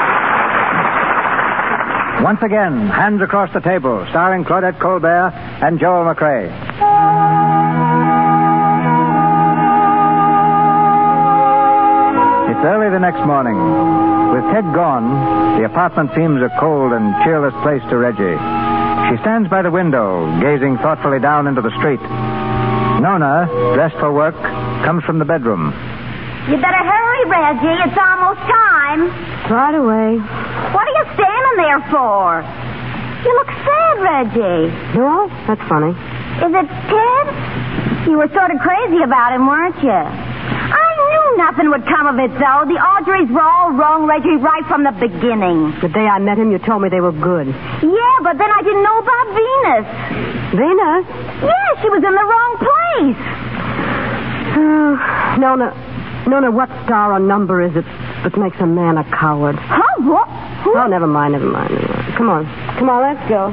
Once again, Hands Across the Table, starring Claudette Colbert and Joel McRae. It's early the next morning. With Ted gone, the apartment seems a cold and cheerless place to Reggie. She stands by the window, gazing thoughtfully down into the street. Nona, dressed for work, comes from the bedroom. You better hurry, Reggie. It's almost time. Right away. What are you standing there for? You look sad, Reggie. Do I? That's funny. Is it Ted? You were sort of crazy about him, weren't you? I knew nothing would come of it, though. The Audreys were all wrong, Reggie, right from the beginning. The day I met him, you told me they were good. Yeah, but then I didn't know about Venus. Venus? Yeah, she was in the wrong place. Oh, Nona, Nona, what star or number is it that makes a man a coward? Huh? What? Oh, never mind, never mind. Never mind. Come on. Come on, let's go.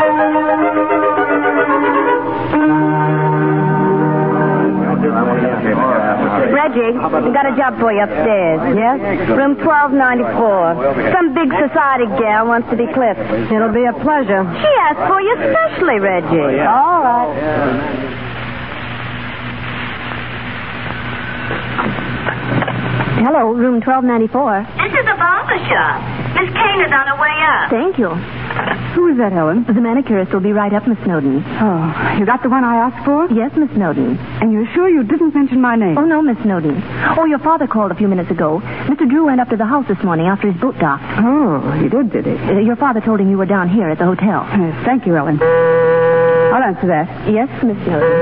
Reggie, we got a job for you upstairs. Yes? Room twelve ninety-four. Some big society gal wants to be clipped. It'll be a pleasure. She asked for you especially, Reggie. All right. Hello, room twelve ninety-four. This is the barber shop. Miss Kane is on her way up. Thank you. Who is that, Helen? The manicurist will be right up, Miss Snowden. Oh, you got the one I asked for? Yes, Miss Snowden. And you're sure you didn't mention my name? Oh, no, Miss Snowden. Oh, your father called a few minutes ago. Mister Drew went up to the house this morning after his boat docked. Oh, he did, did he? Uh, your father told him you were down here at the hotel. Yes, thank you, Ellen. I'll answer that. Yes, Miss Snowden.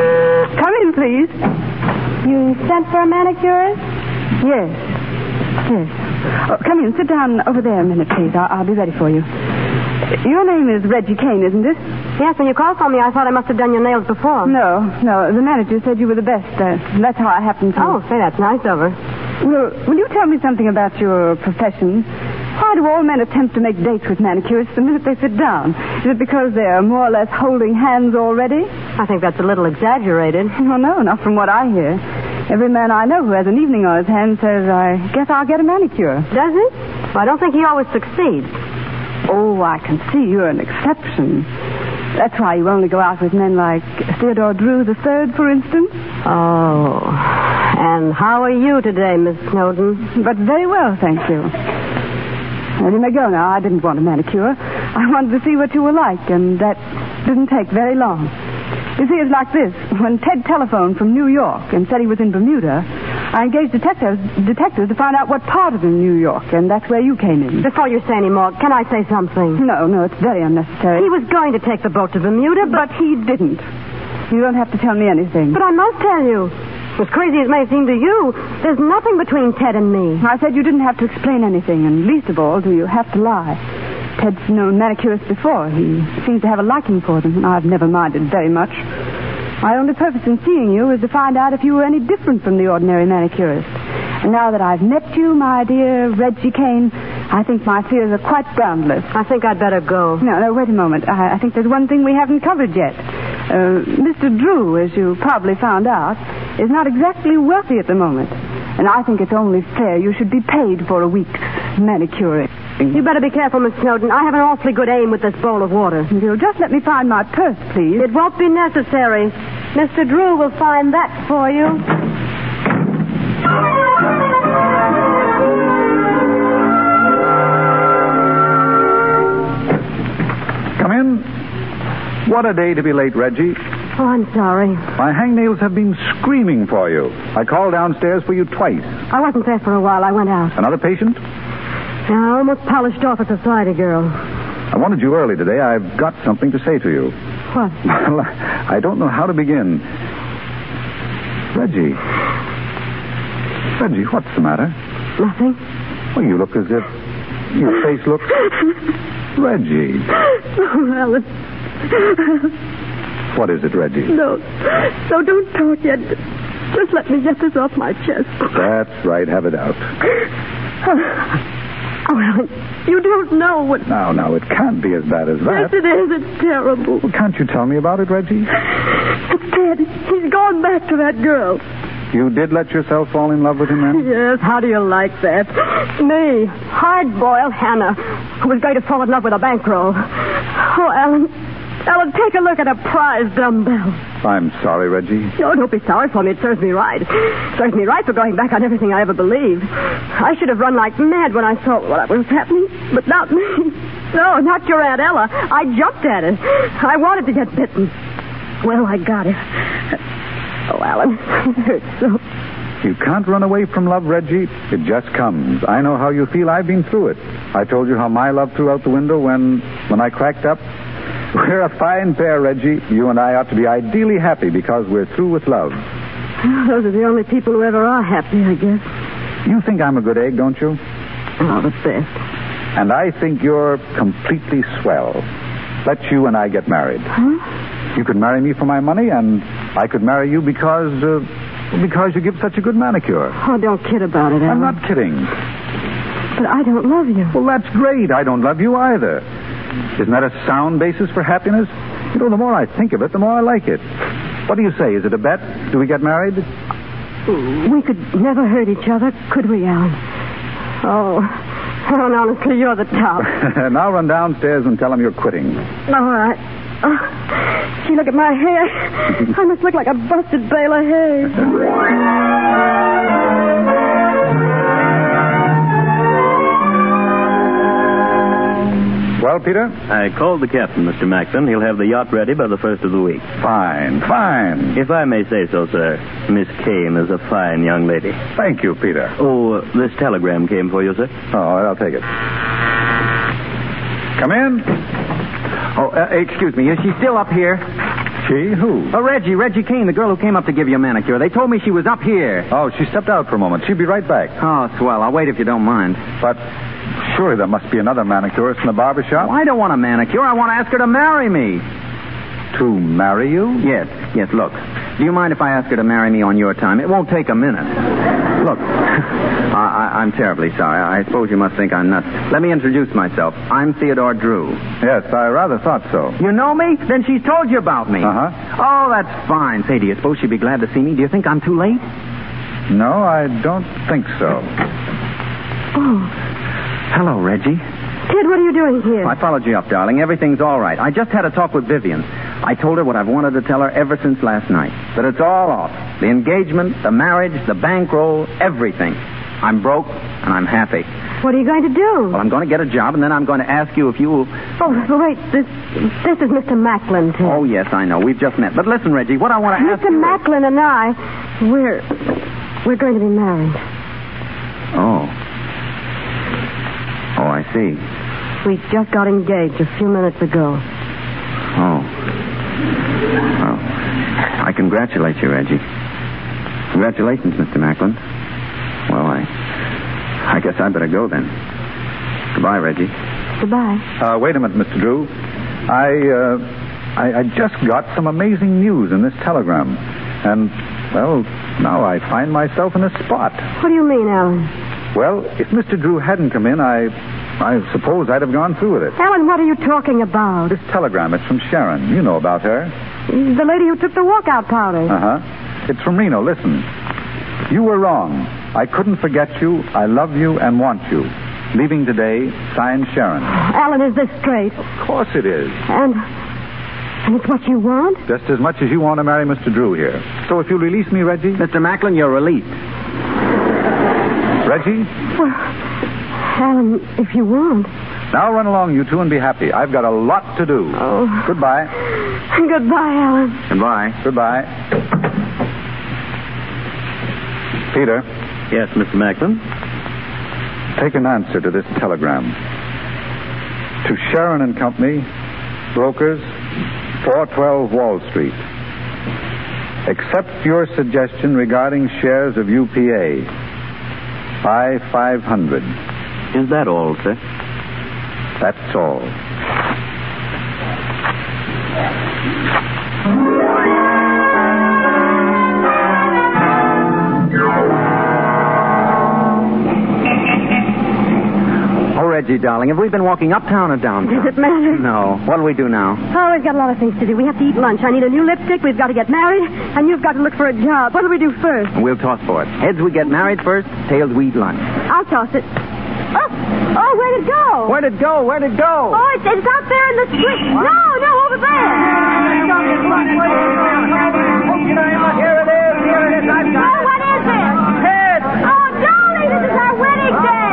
Come in, please. You sent for a manicurist? Yes. Yes. Oh, come in. Sit down over there a minute, please. I'll, I'll be ready for you. Your name is Reggie Kane, isn't it? Yes, when you called for me, I thought I must have done your nails before. No, no. The manager said you were the best. Uh, that's how I happened to... Oh, say, that's nice of her. Well, will you tell me something about your profession? Why do all men attempt to make dates with manicurists the minute they sit down? Is it because they're more or less holding hands already? I think that's a little exaggerated. Well, no, not from what I hear. Every man I know who has an evening on his hands says, I guess I'll get a manicure. Does he? Well, I don't think he always succeeds. Oh, I can see you're an exception. That's why you only go out with men like Theodore Drew the Third, for instance. Oh. And how are you today, Miss Snowden? But very well, thank you. Well, you may go now. I didn't want a manicure. I wanted to see what you were like, and that didn't take very long. You see, it's like this. When Ted telephoned from New York and said he was in Bermuda, I engaged detectives, detectives to find out what part of New York, and that's where you came in. Before you say any more, can I say something? No, no, it's very unnecessary. He was going to take the boat to Bermuda, but... But he didn't. You don't have to tell me anything. But I must tell you. As crazy as it may seem to you, there's nothing between Ted and me. I said you didn't have to explain anything, and least of all do you have to lie. Ted's known manicurists before. He seems to have a liking for them, and I've never minded very much. My only purpose in seeing you is to find out if you were any different from the ordinary manicurist. And now that I've met you, my dear Reggie Kane, I think my fears are quite groundless. I think I'd better go. No, no, wait a moment. I, I think there's one thing we haven't covered yet. Uh, Mister Drew, as you probably found out, is not exactly wealthy at the moment. And I think it's only fair you should be paid for a week's manicuring. You better be careful, Miss Snowden. I have an awfully good aim with this bowl of water. You'll just let me find my purse, please. It won't be necessary. Mister Drew will find that for you. Come in. What a day to be late, Reggie. Oh, I'm sorry. My hangnails have been screaming for you. I called downstairs for you twice. I wasn't there for a while. I went out. Another patient? I almost polished off a society girl. I wanted you early today. I've got something to say to you. What? Well, I don't know how to begin. Reggie. Reggie, what's the matter? Nothing. Well, you look as if your face looks... Reggie. Oh, Alan. What is it, Reggie? No. No, don't talk yet. Just let me get this off my chest. That's right. Have it out. Oh, Alan, you don't know what... Now, now, it can't be as bad as that. Yes, it is. It's terrible. Well, can't you tell me about it, Reggie? It's Ted. He's gone back to that girl. You did let yourself fall in love with him, then? Yes, how do you like that? Me, hard-boiled Hannah, who was going to fall in love with a bankroll. Oh, Alan, Alan, take a look at a prize dumbbell. I'm sorry, Reggie. No, don't be sorry for me. It serves me right. It serves me right for going back on everything I ever believed. I should have run like mad when I saw what was happening, but not me. No, not your Aunt Ella. I jumped at it. I wanted to get bitten. Well, I got it. Oh, Alan, it hurts so. You can't run away from love, Reggie. It just comes. I know how you feel. I've been through it. I told you how my love threw out the window when, when I cracked up. We're a fine pair, Reggie. You and I ought to be ideally happy because we're through with love. Those are the only people who ever are happy, I guess. You think I'm a good egg, don't you? Oh, the best. And I think you're completely swell. Let's you and I get married. Huh? You could marry me for my money, and I could marry you because uh, because you give such a good manicure. Oh, don't kid about it, Alan. I'm not kidding. But I don't love you. Well, that's great. I don't love you either. Isn't that a sound basis for happiness? You know, the more I think of it, the more I like it. What do you say? Is it a bet? Do we get married? We could never hurt each other, could we, Alan? Oh, Alan, honestly, you're the top. Now run downstairs and tell him you're quitting. All right. Oh, gee, look at my hair. I must look like a busted bale of hay. Well, Peter? I called the captain, Mister Macklin. He'll have the yacht ready by the first of the week. Fine, fine. If I may say so, sir, Miss Kane is a fine young lady. Thank you, Peter. Oh, uh, this telegram came for you, sir. Oh, I'll take it. Come in. Oh, uh, excuse me. Is she still up here? She? Who? Oh, Reggie. Reggie Kane, the girl who came up to give you a manicure. They told me she was up here. Oh, she stepped out for a moment. She'll be right back. Oh, swell. I'll wait if you don't mind. But surely there must be another manicurist in the barber shop. Oh, I don't want a manicure. I want to ask her to marry me. To marry you? Yes. Yes, look. Do you mind if I ask her to marry me on your time? It won't take a minute. Look, I, I, I'm terribly sorry. I suppose you must think I'm nuts. Let me introduce myself. I'm Theodore Drew. Yes, I rather thought so. You know me? Then she's told you about me. Uh-huh. Oh, that's fine. Say, do you suppose she'd be glad to see me? Do you think I'm too late? No, I don't think so. Oh. Hello, Reggie. Ted, what are you doing here? I followed you up, darling. Everything's all right. I just had a talk with Vivian. I told her what I've wanted to tell her ever since last night. That it's all off. The engagement, the marriage, the bankroll, everything. I'm broke, and I'm happy. What are you going to do? Well, I'm going to get a job, and then I'm going to ask you if you will... Oh, wait. This this is Mister Macklin, Ted. Oh, yes, I know. We've just met. But listen, Reggie, what I want to ask Mister you... Mister Macklin and I, we're... We're going to be married. Oh. Oh, I see. We just got engaged a few minutes ago. Oh. Well, I congratulate you, Reggie. Congratulations, Mister Macklin. Well, I... I guess I better go then. Goodbye, Reggie. Goodbye. Uh, wait a minute, Mister Drew. I, uh... I, I just got some amazing news in this telegram. And, well, now I find myself in a spot. What do you mean, Alan? Well, if Mister Drew hadn't come in, I... I suppose I'd have gone through with it. Alan, what are you talking about? This telegram, it's from Sharon. You know about her. The lady who took the walkout powder. Uh-huh. It's from Reno. Listen. You were wrong. I couldn't forget you. I love you and want you. Leaving today, signed Sharon. Alan, is this straight? Of course it is. And... And it's what you want? Just as much as you want to marry Mister Drew here. So if you'll release me, Reggie... Mister Macklin, you're released. Reggie? Well, Alan, if you want. Now run along, you two, and be happy. I've got a lot to do. Oh. Goodbye. Goodbye, Alan. Goodbye. Goodbye. Peter. Yes, Mister Macklin? Take an answer to this telegram. To Sharon and Company, brokers, four twelve Wall Street. Accept your suggestion regarding shares of U P A. Buy five hundred. Is that all, sir? That's all. Reggie, darling, have we been walking uptown or downtown? Does it matter? No. What'll we do now? Oh, we've got a lot of things to do. We have to eat lunch. I need a new lipstick. We've got to get married. And you've got to look for a job. What'll we do first? We'll toss for it. Heads, we get married first. Tails, we eat lunch. I'll toss it. Oh, oh, where'd it go? Where'd it go? Where'd it go? Oh, it's, it's out there in the street. No, no, over there. Here it is. Here it is. I've got Oh, what is it? it. Oh, Dolly, this is our wedding day.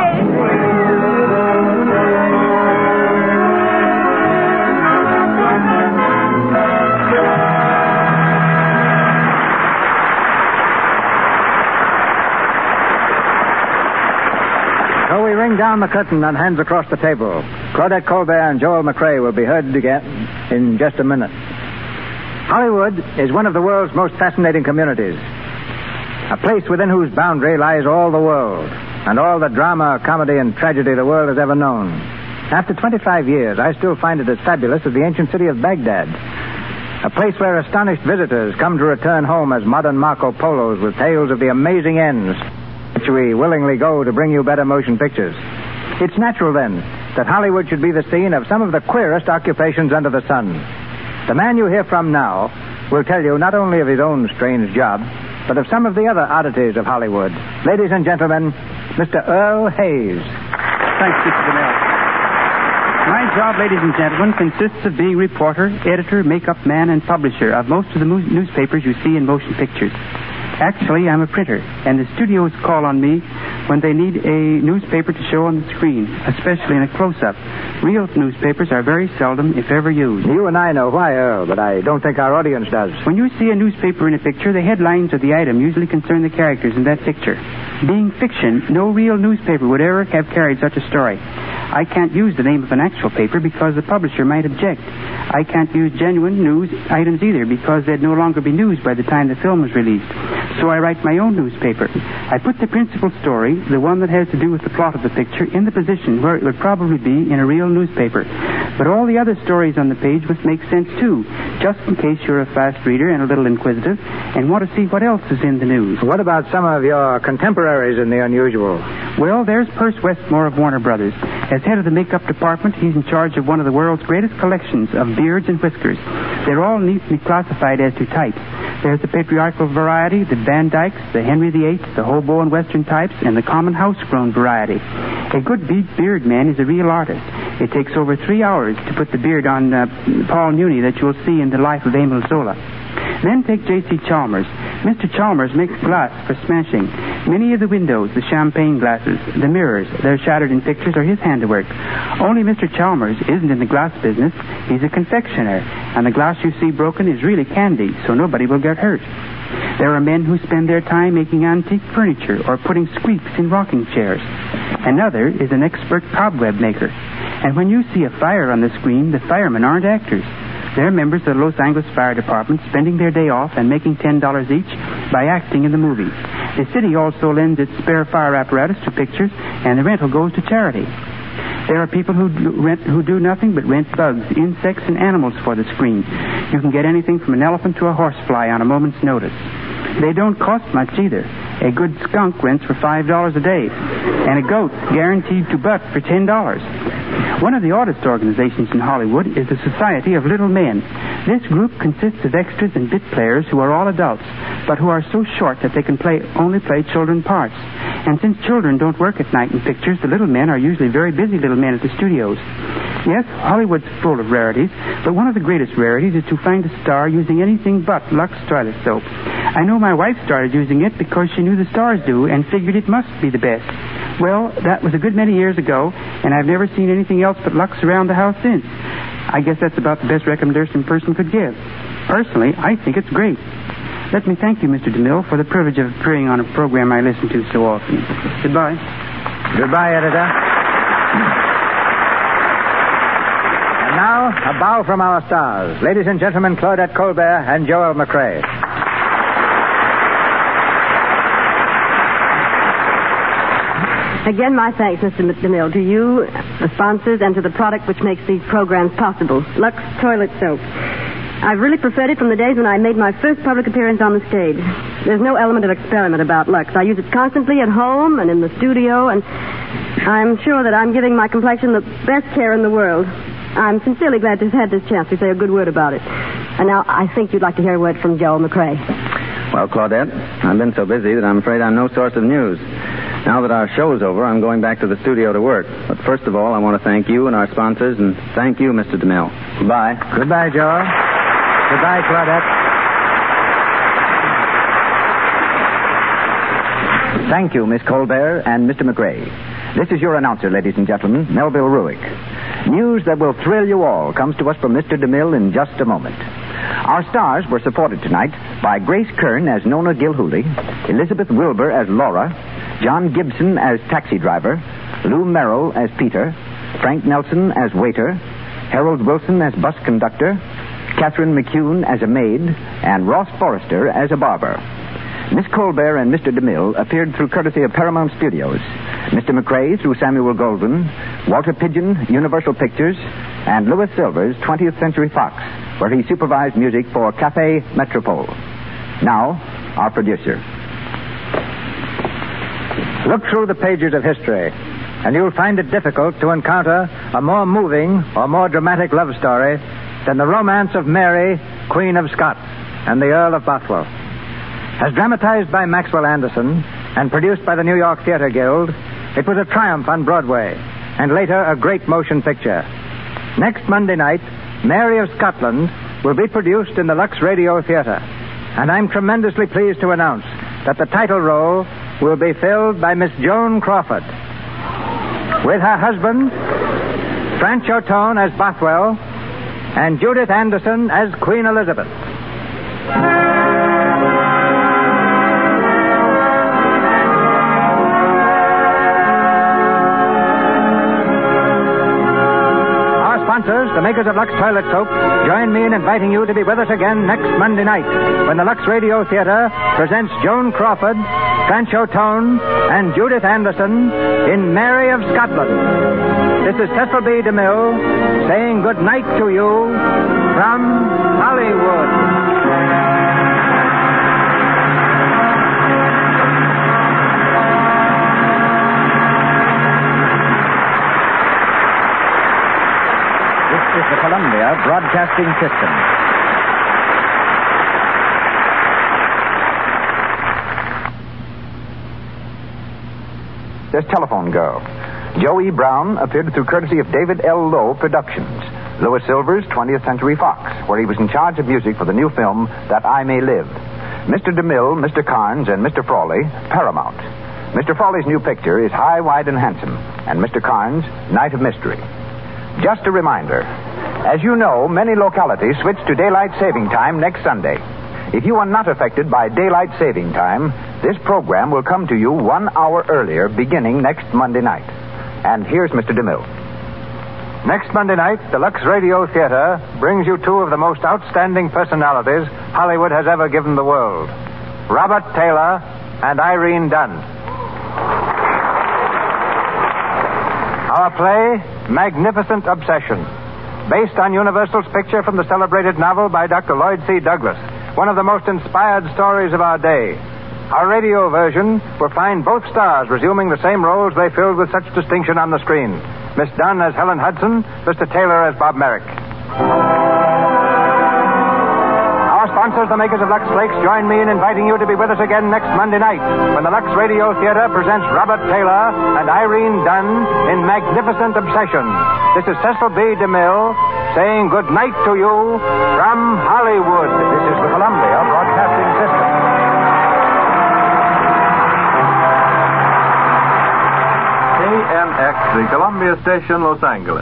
So we ring down the curtain and hands across the table. Claudette Colbert and Joel McRae will be heard again in just a minute. Hollywood is one of the world's most fascinating communities. A place within whose boundary lies all the world, and all the drama, comedy, and tragedy the world has ever known. After twenty-five years, I still find it as fabulous as the ancient city of Baghdad. A place where astonished visitors come to return home as modern Marco Polos with tales of the amazing ends, which we willingly go to bring you better motion pictures. It's natural, then, that Hollywood should be the scene of some of the queerest occupations under the sun. The man you hear from now will tell you not only of his own strange job, but of some of the other oddities of Hollywood. Ladies and gentlemen, Mister Earl Hayes. Thanks, Mister DeMille. My job, ladies and gentlemen, consists of being reporter, editor, makeup man, and publisher of most of the mo- newspapers you see in motion pictures. Actually, I'm a printer, and the studios call on me when they need a newspaper to show on the screen, especially in a close-up. Real newspapers are very seldom, if ever, used. You and I know why, Earl, but I don't think our audience does. When you see a newspaper in a picture, the headlines of the item usually concern the characters in that picture. Being fiction, no real newspaper would ever have carried such a story. I can't use the name of an actual paper because the publisher might object. I can't use genuine news items either because they'd no longer be news by the time the film was released. So I write my own newspaper. I put the principal story, the one that has to do with the plot of the picture, in the position where it would probably be in a real newspaper. But all the other stories on the page must make sense, too, just in case you're a fast reader and a little inquisitive and want to see what else is in the news. What about some of your contemporaries in the unusual? Well, there's Perce Westmore of Warner Brothers. As head of the makeup department, he's in charge of one of the world's greatest collections of beards and whiskers. They're all neatly classified as to types. There's the patriarchal variety, the Van Dykes, the Henry the Eighth, the hobo and western types, and the common house-grown variety. A good beard man is a real artist. It takes over three hours to put the beard on uh, Paul Muni that you'll see in The Life of Emile Zola. Then take J C Chalmers. Mister Chalmers makes glass for smashing. Many of the windows, the champagne glasses, the mirrors, they're shattered in pictures, are his handiwork. Only Mister Chalmers isn't in the glass business. He's a confectioner, and the glass you see broken is really candy, so nobody will get hurt. There are men who spend their time making antique furniture or putting squeaks in rocking chairs. Another is an expert cobweb maker. And when you see a fire on the screen, the firemen aren't actors. They're members of the Los Angeles Fire Department spending their day off and making ten dollars each by acting in the movie. The city also lends its spare fire apparatus to pictures, and the rental goes to charity. There are people who do, rent, who do nothing but rent bugs, insects, and animals for the screen. You can get anything from an elephant to a horsefly on a moment's notice. They don't cost much either. A good skunk rents for five dollars a day, and a goat guaranteed to butt for ten dollars. One of the oddest organizations in Hollywood is the Society of Little Men. This group consists of extras and bit players who are all adults, but who are so short that they can play only play children parts. And since children don't work at night in pictures, the little men are usually very busy little men at the studios. Yes, Hollywood's full of rarities, but one of the greatest rarities is to find a star using anything but Lux toilet soap. I know my wife started using it because she knew the stars do and figured it must be the best. Well, that was a good many years ago, and I've never seen anything else but Lux around the house since. I guess that's about the best recommendation a person could give. Personally, I think it's great. Let me thank you, Mister DeMille, for the privilege of appearing on a program I listen to so often. Goodbye. Goodbye, editor. And now, a bow from our stars. Ladies and gentlemen, Claudette Colbert and Joel McRae. Again, my thanks, Mister DeMille, to you, the sponsors, and to the product which makes these programs possible, Lux Toilet Soap. I've really perfected from the days when I made my first public appearance on the stage. There's no element of experiment about Lux. I use it constantly at home and in the studio, and I'm sure that I'm giving my complexion the best care in the world. I'm sincerely glad to have had this chance to say a good word about it. And now I think you'd like to hear a word from Joe McCrae. Well, Claudette, I've been so busy that I'm afraid I'm no source of news. Now that our show's over, I'm going back to the studio to work. But first of all, I want to thank you and our sponsors, and thank you, Mister DeMille. Goodbye. Goodbye, Joe. Goodbye, Claudette. Thank you, Miss Colbert and Mister McRae. This is your announcer, ladies and gentlemen, Melville Ruick. News that will thrill you all comes to us from Mister DeMille in just a moment. Our stars were supported tonight by Grace Kern as Nona Gilhooly, Elizabeth Wilbur as Laura, John Gibson as taxi driver, Lou Merrill as Peter, Frank Nelson as waiter, Harold Wilson as bus conductor, Catherine McCune as a maid, and Ross Forrester as a barber. Miss Colbert and Mister DeMille appeared through courtesy of Paramount Studios, Mister McRae through Samuel Goldwyn, Walter Pidgeon, Universal Pictures, and Louis Silvers, twentieth Century Fox, where he supervised music for Café Metropole. Now, our producer. Look through the pages of history, and you'll find it difficult to encounter a more moving or more dramatic love story than the romance of Mary, Queen of Scots, and the Earl of Bothwell. As dramatized by Maxwell Anderson and produced by the New York Theater Guild, it was a triumph on Broadway, and later a great motion picture. Next Monday night, Mary of Scotland will be produced in the Lux Radio Theater, and I'm tremendously pleased to announce that the title role will be filled by Miss Joan Crawford, with her husband, Francho Tone as Bothwell, and Judith Anderson as Queen Elizabeth. Sponsors, the makers of Lux Toilet Soap, join me in inviting you to be with us again next Monday night when the Lux Radio Theater presents Joan Crawford, Francho Tone, and Judith Anderson in Mary of Scotland. This is Cecil B. DeMille saying good night to you from Hollywood. This is the Columbia Broadcasting System. This telephone girl. Joe E. Brown appeared through courtesy of David L. Lowe Productions. Louis Silvers, twentieth Century Fox, where he was in charge of music for the new film That I May Live. Mister DeMille, Mister Carnes, and Mister Frawley, Paramount. Mister Frawley's new picture is High, Wide, and Handsome, and Mister Carnes, Night of Mystery. Just a reminder, as you know, many localities switch to daylight saving time next Sunday. If you are not affected by daylight saving time, this program will come to you one hour earlier beginning next Monday night. And here's Mister DeMille. Next Monday night, the Lux Radio Theater brings you two of the most outstanding personalities Hollywood has ever given the world, Robert Taylor and Irene Dunn. Our play, Magnificent Obsession, based on Universal's picture from the celebrated novel by Doctor Lloyd C. Douglas, one of the most inspired stories of our day. Our radio version will find both stars resuming the same roles they filled with such distinction on the screen. Miss Dunn as Helen Hudson, Mister Taylor as Bob Merrick. Our sponsors, the makers of Lux Flakes, join me in inviting you to be with us again next Monday night when the Lux Radio Theater presents Robert Taylor and Irene Dunn in Magnificent Obsession. This is Cecil B. DeMille saying good night to you from Hollywood. This is the Columbia Broadcasting System. K N X, the Columbia Station, Los Angeles.